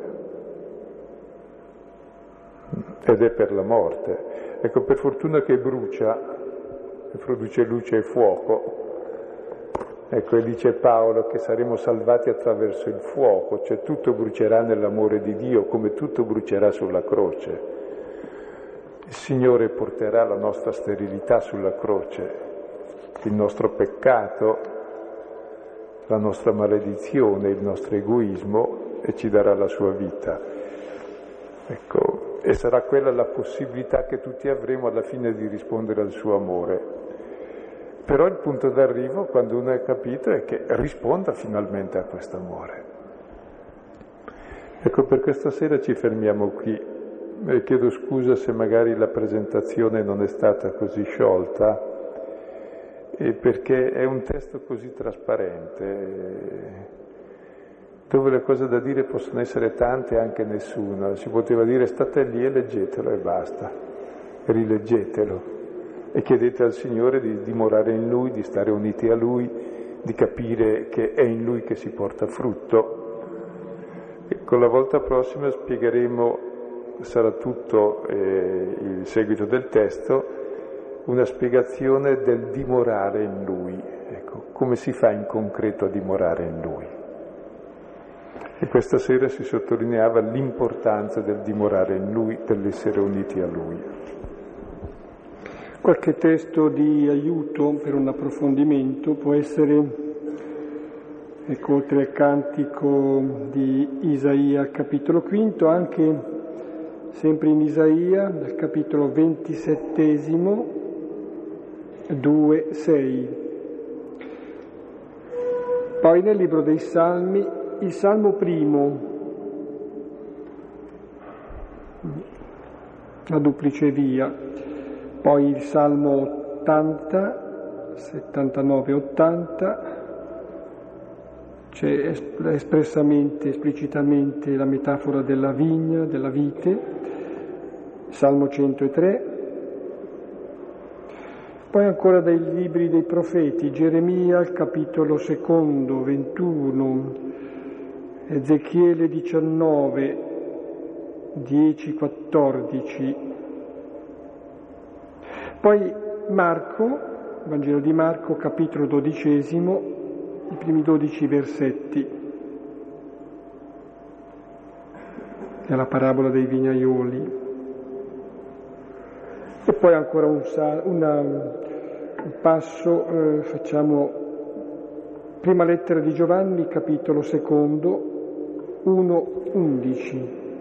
[SPEAKER 2] Ed è per la morte. Ecco, per fortuna che brucia, che produce luce e fuoco. Ecco, e dice Paolo che saremo salvati attraverso il fuoco, cioè tutto brucerà nell'amore di Dio, come tutto brucerà sulla croce. Il Signore porterà la nostra sterilità sulla croce, il nostro peccato, la nostra maledizione, il nostro egoismo, e ci darà la sua vita. Ecco, e sarà quella la possibilità che tutti avremo alla fine di rispondere al suo amore. Però il punto d'arrivo, quando uno è capito, è che risponda finalmente a questo amore. Ecco, per questa sera ci fermiamo qui. E chiedo scusa se magari la presentazione non è stata così sciolta, e perché è un testo così trasparente, dove le cose da dire possono essere tante e anche nessuna. Si poteva dire state lì e leggetelo e basta, rileggetelo e chiedete al Signore di dimorare in Lui, di stare uniti a Lui, di capire che è in Lui che si porta frutto. E con la volta prossima spiegheremo, sarà tutto eh, il seguito del testo, una spiegazione del dimorare in Lui. Ecco, come si fa in concreto a dimorare in Lui? E questa sera si sottolineava l'importanza del dimorare in Lui, dell'essere uniti a Lui.
[SPEAKER 1] Qualche testo di aiuto per un approfondimento può essere, ecco, oltre al cantico di Isaia, capitolo quinto, anche sempre in Isaia, dal capitolo ventisettesimo, due, sei. Poi nel libro dei Salmi, il Salmo primo, la duplice via, poi il Salmo ottanta, settantanove, ottanta, c'è espressamente, esplicitamente la metafora della vigna, della vite, Salmo centotré, poi ancora dai libri dei profeti, Geremia, il capitolo secondo, ventuno, Ezechiele diciannove, dieci, quattordici, poi Marco, Vangelo di Marco, capitolo dodicesimo, i primi dodici versetti, è la parabola dei vignaioli. E poi ancora un, una, un passo, eh, facciamo prima lettera di Giovanni, capitolo secondo, uno, undici.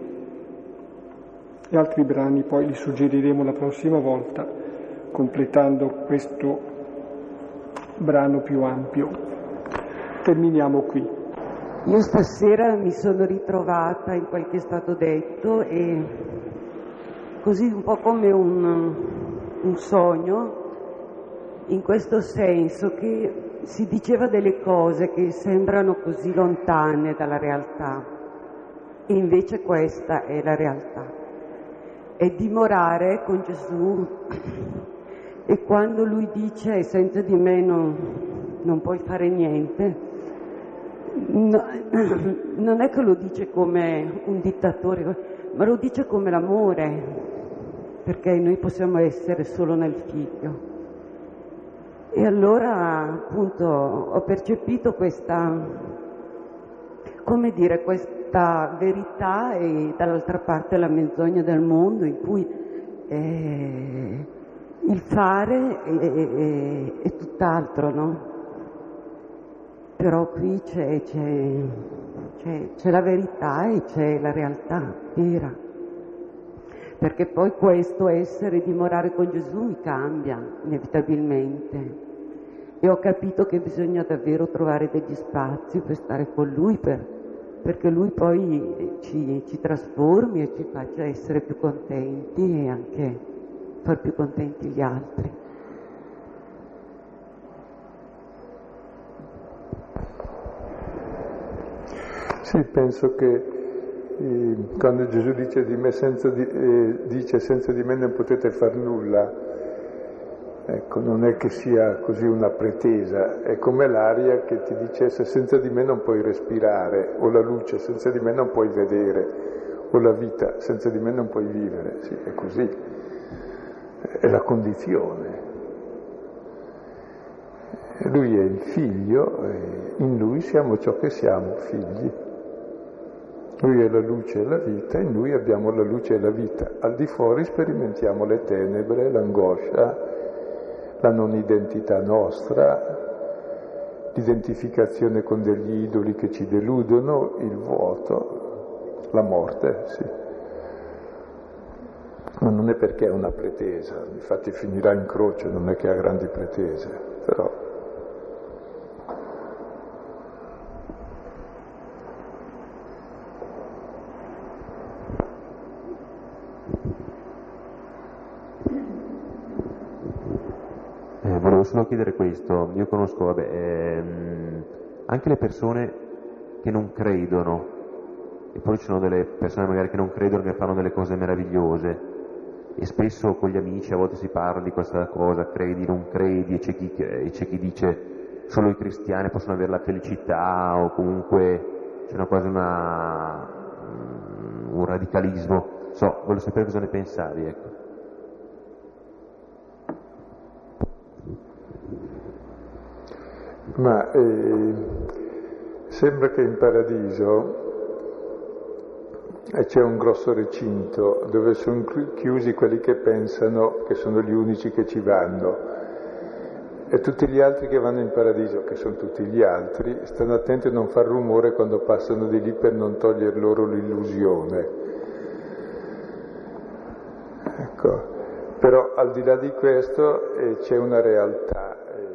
[SPEAKER 1] Gli altri brani poi li suggeriremo la prossima volta, completando questo brano più ampio. Terminiamo qui.
[SPEAKER 3] Io stasera mi sono ritrovata in quel che è stato detto e così un po' come un, un sogno, in questo senso che si diceva delle cose che sembrano così lontane dalla realtà e invece questa è la realtà. E dimorare con Gesù E quando lui dice senza di me non, non puoi fare niente, no, non è che lo dice come un dittatore, ma lo dice come l'amore, perché noi possiamo essere solo nel figlio. E allora appunto ho percepito questa, come dire, questa verità e dall'altra parte la menzogna del mondo in cui eh, il fare è, è, è tutt'altro, no? Però qui c'è, c'è, c'è, c'è la verità e c'è la realtà vera. Perché poi questo essere, dimorare con Gesù mi cambia inevitabilmente. E ho capito che bisogna davvero trovare degli spazi per stare con Lui, per, perché Lui poi ci, ci trasformi e ci faccia essere più contenti e anche far più contenti gli altri.
[SPEAKER 2] Sì, penso che eh, quando Gesù dice di me senza di, eh, dice senza di me non potete far nulla, ecco, non è che sia così una pretesa, è come l'aria che ti dicesse senza di me non puoi respirare, o la luce senza di me non puoi vedere, o la vita senza di me non puoi vivere. Sì, è così, è la condizione. Lui è il figlio, e in lui siamo ciò che siamo, figli. Lui è la luce e la vita, in lui abbiamo la luce e la vita. Al di fuori sperimentiamo le tenebre, l'angoscia, la non identità nostra, l'identificazione con degli idoli che ci deludono, il vuoto, la morte, sì. Ma non è perché è una pretesa, infatti finirà in croce, non è che ha grandi pretese, però...
[SPEAKER 4] Volevo solo chiedere questo, io conosco vabbè, ehm, anche le persone che non credono, e poi ci sono delle persone magari che non credono che fanno delle cose meravigliose, e spesso con gli amici a volte si parla di questa cosa, credi, non credi, e c'è chi, e c'è chi dice solo i cristiani possono avere la felicità, o comunque c'è una quasi una, un radicalismo. So, voglio sapere cosa ne pensavi, ecco.
[SPEAKER 2] Ma eh, sembra che in paradiso eh, c'è un grosso recinto dove sono chiusi quelli che pensano che sono gli unici che ci vanno, e tutti gli altri che vanno in paradiso, che sono tutti gli altri, stanno attenti a non far rumore quando passano di lì per non togliere loro l'illusione. Ecco, però al di là di questo eh, c'è una realtà.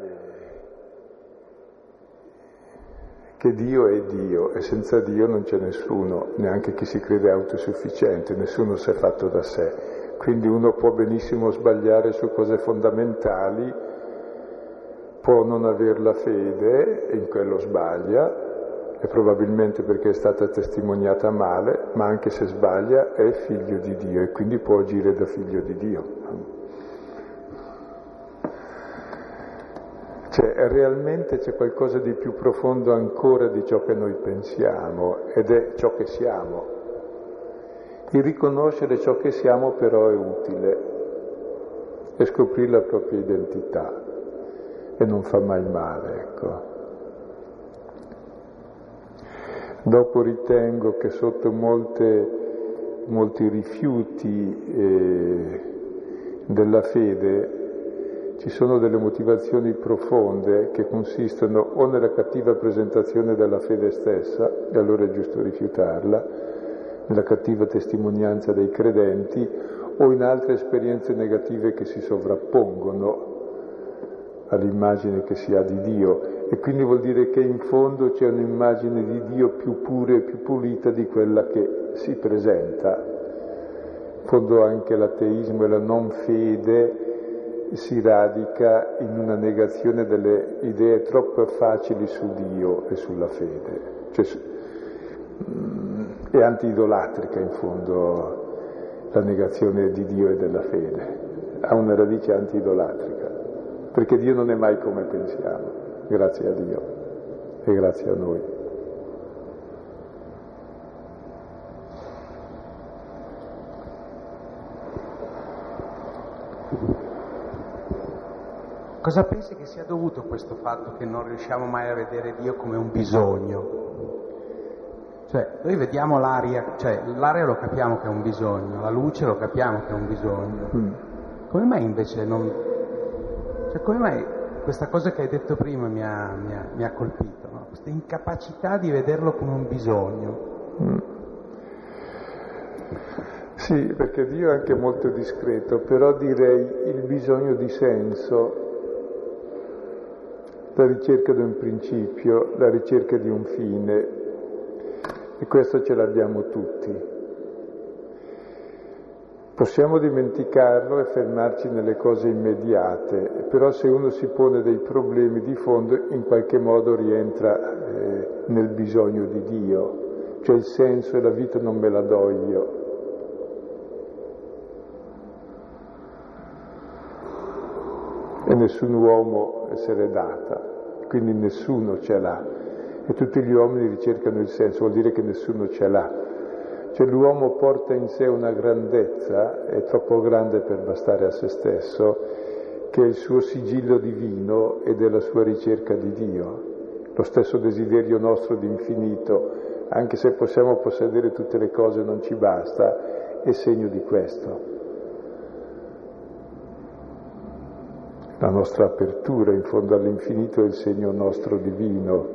[SPEAKER 2] Che Dio è Dio e senza Dio non c'è nessuno, neanche chi si crede autosufficiente, nessuno si è fatto da sé. Quindi uno può benissimo sbagliare su cose fondamentali, può non aver la fede e in quello sbaglia, e probabilmente perché è stata testimoniata male, ma anche se sbaglia è figlio di Dio e quindi può agire da figlio di Dio. Cioè, realmente c'è qualcosa di più profondo ancora di ciò che noi pensiamo, ed è ciò che siamo. Il riconoscere ciò che siamo però è utile, e scoprire la propria identità, e non fa mai male, ecco. Dopo ritengo che sotto molte, molti rifiuti eh, della fede ci sono delle motivazioni profonde che consistono o nella cattiva presentazione della fede stessa, e allora è giusto rifiutarla, nella cattiva testimonianza dei credenti, o in altre esperienze negative che si sovrappongono all'immagine che si ha di Dio, e quindi vuol dire che in fondo c'è un'immagine di Dio più pura e più pulita di quella che si presenta. In fondo anche l'ateismo e la non fede si radica in una negazione delle idee troppo facili su Dio e sulla fede, cioè è anti-idolatrica in fondo la negazione di Dio e della fede, ha una radice anti-idolatrica, perché Dio non è mai come pensiamo, grazie a Dio e grazie a noi.
[SPEAKER 5] Cosa pensi che sia dovuto questo fatto che non riusciamo mai a vedere Dio come un bisogno? Cioè, noi vediamo l'aria, cioè l'aria lo capiamo che è un bisogno, la luce lo capiamo che è un bisogno. Mm. Come mai invece non... Cioè, come mai questa cosa che hai detto prima mi ha, mi ha, mi ha colpito, no? Questa incapacità di vederlo come un bisogno.
[SPEAKER 2] Mm. Sì, perché Dio è anche molto discreto, però direi il bisogno di senso, la ricerca di un principio, la ricerca di un fine, e questo ce l'abbiamo tutti. Possiamo dimenticarlo e fermarci nelle cose immediate, però se uno si pone dei problemi di fondo, in qualche modo rientra eh, nel bisogno di Dio, cioè il senso e la vita non me la do io. E nessun uomo se l'è data, quindi nessuno ce l'ha. E tutti gli uomini ricercano il senso, vuol dire che nessuno ce l'ha. Cioè l'uomo porta in sé una grandezza, è troppo grande per bastare a se stesso, che è il suo sigillo divino ed è la sua ricerca di Dio. Lo stesso desiderio nostro di infinito, anche se possiamo possedere tutte le cose non ci basta, è segno di questo. La nostra apertura in fondo all'infinito è il segno nostro divino.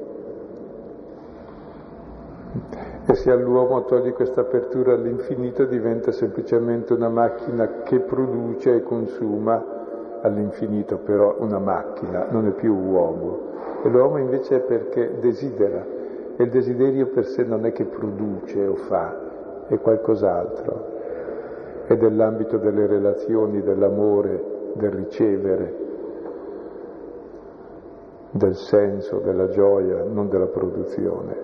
[SPEAKER 2] E se all'uomo togli questa apertura all'infinito diventa semplicemente una macchina che produce e consuma all'infinito, però una macchina, non è più un uomo. E l'uomo invece è perché desidera, e il desiderio per sé non è che produce o fa, è qualcos'altro. È dell'ambito delle relazioni, dell'amore, del ricevere, del senso, della gioia, non della produzione.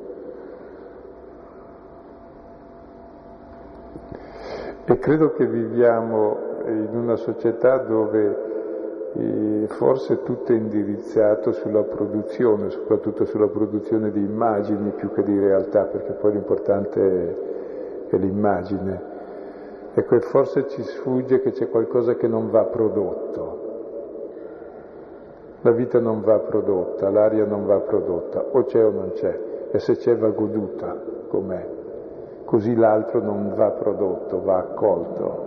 [SPEAKER 2] E credo che viviamo in una società dove eh, forse tutto è indirizzato sulla produzione, soprattutto sulla produzione di immagini più che di realtà, perché poi l'importante è, è l'immagine. Ecco, e forse ci sfugge che c'è qualcosa che non va prodotto. La vita non va prodotta, l'aria non va prodotta, o c'è o non c'è, e se c'è va goduta com'è. Così l'altro non va prodotto, va accolto.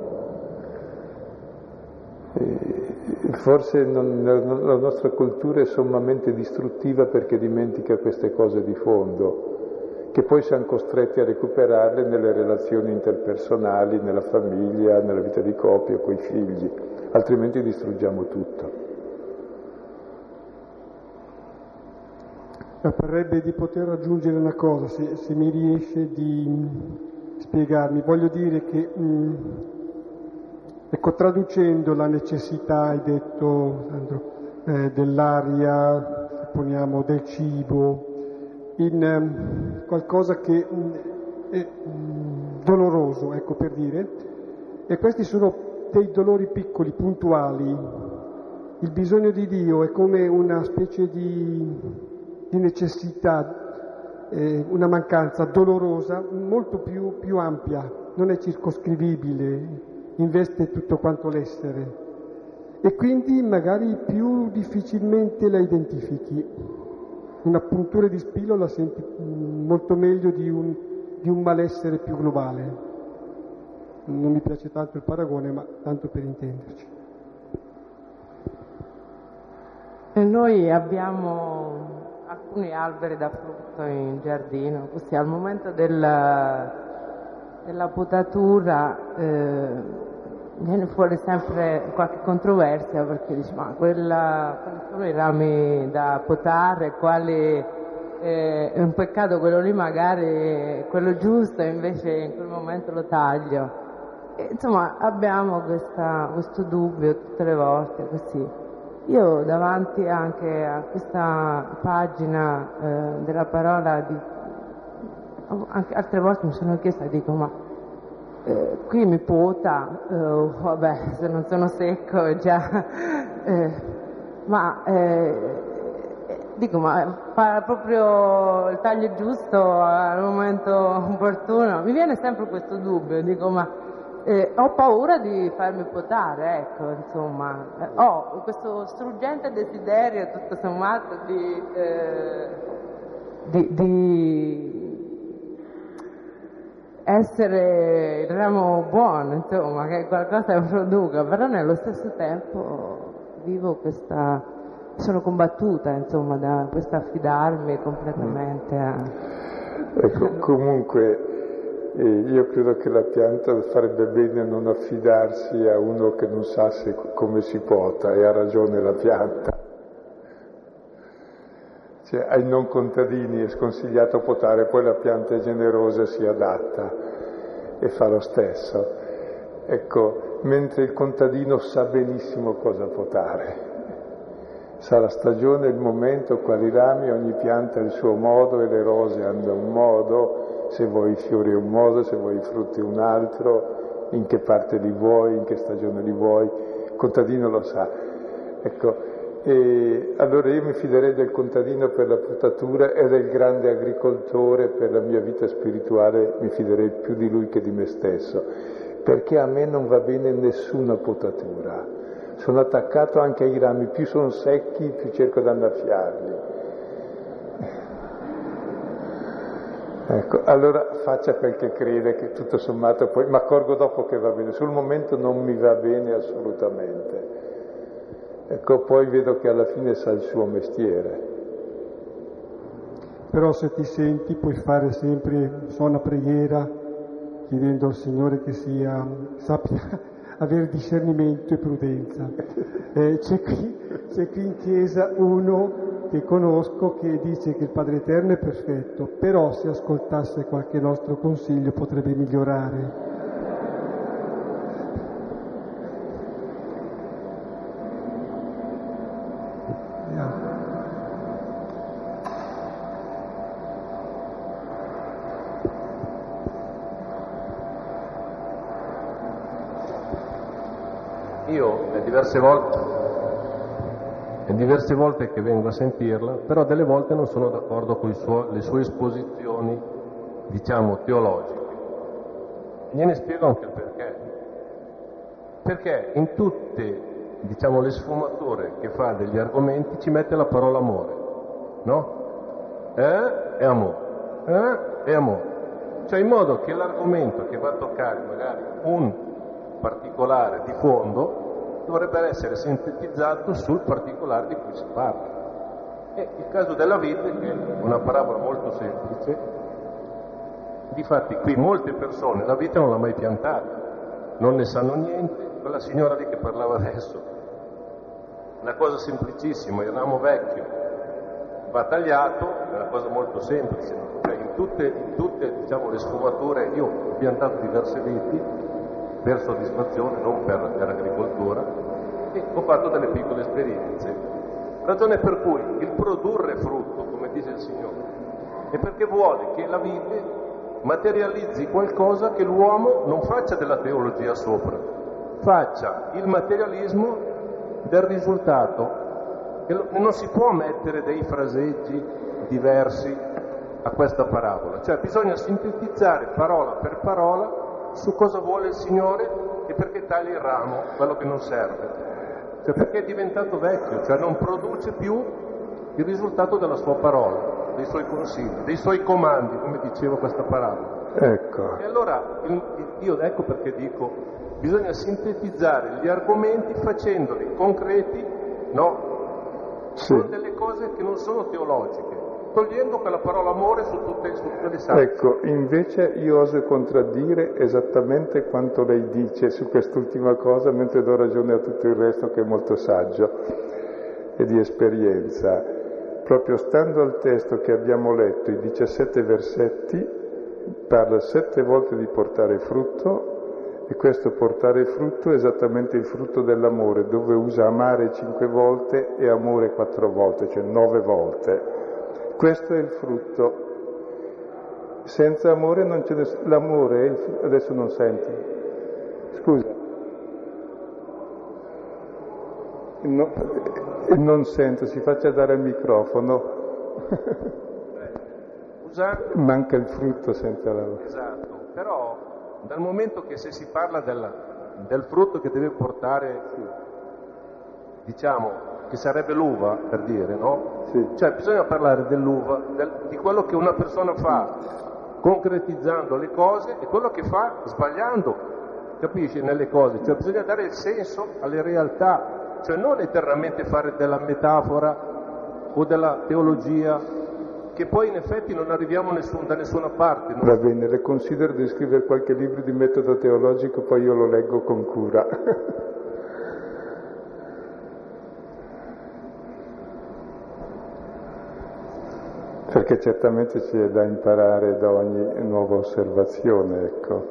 [SPEAKER 2] E forse non, la nostra cultura è sommamente distruttiva perché dimentica queste cose di fondo, che poi siamo costretti a recuperarle nelle relazioni interpersonali, nella famiglia, nella vita di coppia, coi figli, altrimenti distruggiamo tutto.
[SPEAKER 1] Parrebbe di poter aggiungere una cosa, se, se mi riesce di spiegarmi. Voglio dire che, mh, ecco, traducendo la necessità, hai detto, Sandro, eh, dell'aria, supponiamo, del cibo, in um, qualcosa che um, è um, doloroso, ecco, per dire, e questi sono dei dolori piccoli, puntuali. Il bisogno di Dio è come una specie di, di necessità, eh, una mancanza dolorosa molto più, più ampia, non è circoscrivibile, investe tutto quanto l'essere e quindi magari più difficilmente la identifichi. Una puntura di spillo la senti molto meglio di un, di un malessere più globale. Non mi piace tanto il paragone, ma tanto per intenderci.
[SPEAKER 6] E noi abbiamo alcuni alberi da frutto in giardino, così al momento della, della potatura eh, viene fuori sempre qualche controversia perché dice ma quella, quali sono i rami da potare, quali eh, è un peccato quello lì, magari è quello giusto, invece in quel momento lo taglio. E, insomma abbiamo questa, questo dubbio tutte le volte così. Io davanti anche a questa pagina eh, della parola di, anche altre volte mi sono chiesta, dico ma eh, qui mi pota, eh, vabbè, se non sono secco è già, eh, ma eh, dico, ma fa proprio il taglio giusto al momento opportuno? Mi viene sempre questo dubbio, dico, ma eh, ho paura di farmi potare, ecco, insomma, eh, ho questo struggente desiderio, tutto sommato, di, eh, di, di essere il ramo buono, insomma, che qualcosa produca, però nello stesso tempo vivo questa, sono combattuta, insomma, da questo affidarmi completamente a...
[SPEAKER 2] Ecco, comunque eh, io credo che la pianta farebbe bene a non affidarsi a uno che non sa se, come si pota, e ha ragione la pianta. Cioè, ai non contadini è sconsigliato potare, poi la pianta è generosa e si adatta e fa lo stesso. Ecco, mentre il contadino sa benissimo cosa potare, sa la stagione, il momento, quali rami, ogni pianta ha il suo modo e le rose hanno un modo, se vuoi i fiori un modo, se vuoi i frutti un altro, in che parte li vuoi, in che stagione li vuoi, il contadino lo sa. Ecco, e allora io mi fiderei del contadino per la potatura e del grande agricoltore per la mia vita spirituale, mi fiderei più di lui che di me stesso, perché a me non va bene nessuna potatura. Sono attaccato anche ai rami, più sono secchi più cerco di annaffiarli. Ecco, allora faccia quel che crede, che tutto sommato poi mi accorgo dopo che va bene, sul momento non mi va bene assolutamente. Ecco, poi vedo che alla fine sa il suo mestiere.
[SPEAKER 1] Però se ti senti puoi fare sempre so, una preghiera chiedendo al Signore che sia, sappia avere discernimento e prudenza. Eh, c'è, qui, c'è qui in chiesa uno che conosco che dice che il Padre Eterno è perfetto, però se ascoltasse qualche nostro consiglio potrebbe migliorare.
[SPEAKER 7] Io è diverse volte, è diverse volte che vengo a sentirla, però delle volte non sono d'accordo con suo, le sue esposizioni, diciamo, teologiche. E gliene spiego anche il perché. Perché in tutte, diciamo, le sfumature che fa degli argomenti ci mette la parola amore, no? Eh? E amore. Eh? E amore. Cioè in modo che l'argomento che va a toccare magari un particolare di fondo dovrebbe essere sintetizzato sul particolare di cui si parla. E il caso della vite, che è una parabola molto semplice, difatti qui molte persone la vite non l'ha mai piantata, non ne sanno niente. Quella signora lì che parlava adesso, una cosa semplicissima, il ramo vecchio va tagliato, è una cosa molto semplice, cioè in tutte, in tutte diciamo, le sfumature. Io ho piantato diverse viti per soddisfazione, non per, per agricoltura, e ho fatto delle piccole esperienze. Ragione per cui il produrre frutto, come dice il Signore, è perché vuole che la vite materializzi qualcosa che l'uomo non faccia della teologia sopra, faccia il materialismo del risultato. E non si può mettere dei fraseggi diversi a questa parabola, cioè bisogna sintetizzare parola per parola su cosa vuole il Signore e perché taglia il ramo, quello che non serve, cioè perché è diventato vecchio, cioè non produce più il risultato della sua parola, dei suoi consigli, dei suoi comandi, come diceva questa parabola.
[SPEAKER 2] Ecco.
[SPEAKER 7] E allora io ecco perché dico bisogna sintetizzare gli argomenti facendoli concreti, no?
[SPEAKER 2] Sì.
[SPEAKER 7] Con delle cose che non sono teologiche, togliendo quella parola amore su tutte, su tutte le salse.
[SPEAKER 2] Ecco, invece io oso contraddire esattamente quanto lei dice su quest'ultima cosa, mentre do ragione a tutto il resto che è molto saggio e di esperienza. Proprio stando al testo che abbiamo letto, i diciassette versetti, parla sette volte di portare frutto, e questo portare frutto è esattamente il frutto dell'amore, dove usa amare cinque volte e amore quattro volte, cioè nove volte. Questo è il frutto. Senza amore non c'è nessuno. L'amore, è il... adesso non senti. Scusa. No, non sento, si faccia dare il microfono.
[SPEAKER 7] Usando...
[SPEAKER 2] Manca il frutto senza l'amore.
[SPEAKER 7] Esatto, però dal momento che se si parla del, del frutto che deve portare, diciamo, che sarebbe l'uva, per dire, no?
[SPEAKER 2] Sì.
[SPEAKER 7] Cioè bisogna parlare dell'uva, del, di quello che una persona fa concretizzando le cose e quello che fa sbagliando, capisci, nelle cose. Cioè bisogna dare il senso alle realtà, cioè non eternamente fare della metafora o della teologia, che poi in effetti non arriviamo nessun, da nessuna parte.
[SPEAKER 2] Va bene, le considero di scrivere qualche libro di metodo teologico, poi io lo leggo con cura. Perché certamente c'è da imparare da ogni nuova osservazione, ecco.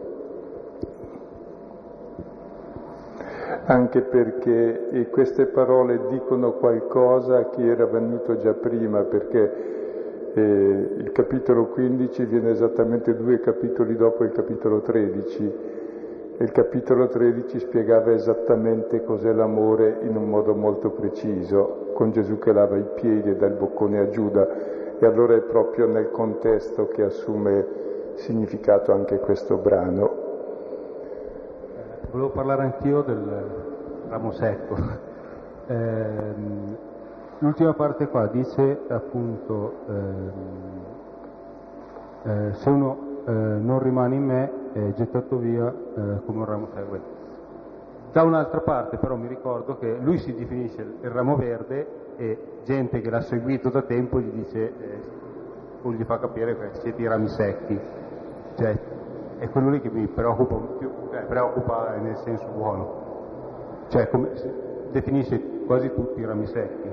[SPEAKER 2] Anche perché queste parole dicono qualcosa a chi era venuto già prima, perché eh, il capitolo quindici viene esattamente due capitoli dopo il capitolo tredici, e il capitolo tredici spiegava esattamente cos'è l'amore in un modo molto preciso, con Gesù che lava i piedi e dà il boccone a Giuda. E allora è proprio nel contesto che assume significato anche questo brano.
[SPEAKER 5] Eh, volevo parlare anch'io del ramo secco. Eh, l'ultima parte qua dice appunto ehm, eh, se uno eh, non rimane in me è gettato via eh, come un ramo secco. Da un'altra parte però mi ricordo che lui si definisce il ramo verde e gente che l'ha seguito da tempo gli dice, eh, o gli fa capire che siete i rami secchi. Cioè, è quello lì che mi preoccupa più, eh, preoccupa nel senso buono. Cioè, come, definisce quasi tutti i rami secchi.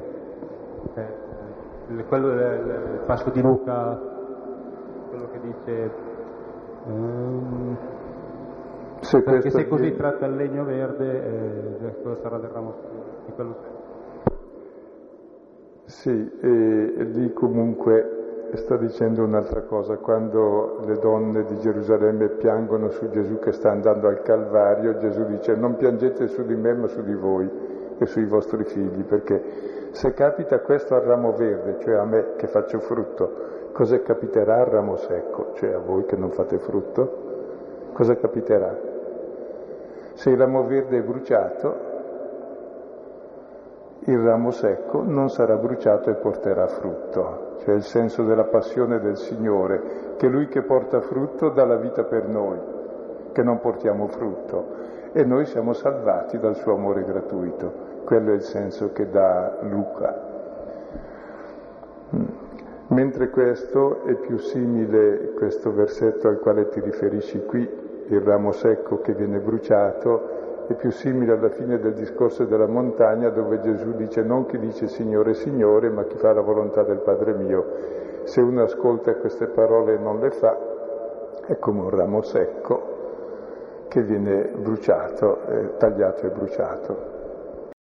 [SPEAKER 5] Eh, quello del Passo di Luca, quello che dice... Um,
[SPEAKER 2] se
[SPEAKER 5] perché se
[SPEAKER 2] viene...
[SPEAKER 5] così tratta il legno verde, eh, cosa sarà del ramo di quello secco?
[SPEAKER 2] Sì, e lì comunque sta dicendo un'altra cosa. Quando le donne di Gerusalemme piangono su Gesù che sta andando al Calvario, Gesù dice: non piangete su di me ma su di voi e sui vostri figli, perché se capita questo al ramo verde, cioè a me che faccio frutto, cosa capiterà al ramo secco, cioè a voi che non fate frutto? Cosa capiterà? Se il ramo verde è bruciato, il ramo secco non sarà bruciato e porterà frutto, cioè il senso della passione del Signore, che Lui che porta frutto dà la vita per noi, che non portiamo frutto, e noi siamo salvati dal suo amore gratuito. Quello è il senso che dà Luca. Mentre questo è più simile, questo versetto al quale ti riferisci qui, il ramo secco che viene bruciato, è più simile alla fine del discorso della montagna, dove Gesù dice: non chi dice Signore, Signore, ma chi fa la volontà del Padre mio. Se uno ascolta queste parole e non le fa, è come un ramo secco che viene bruciato, eh, tagliato e bruciato.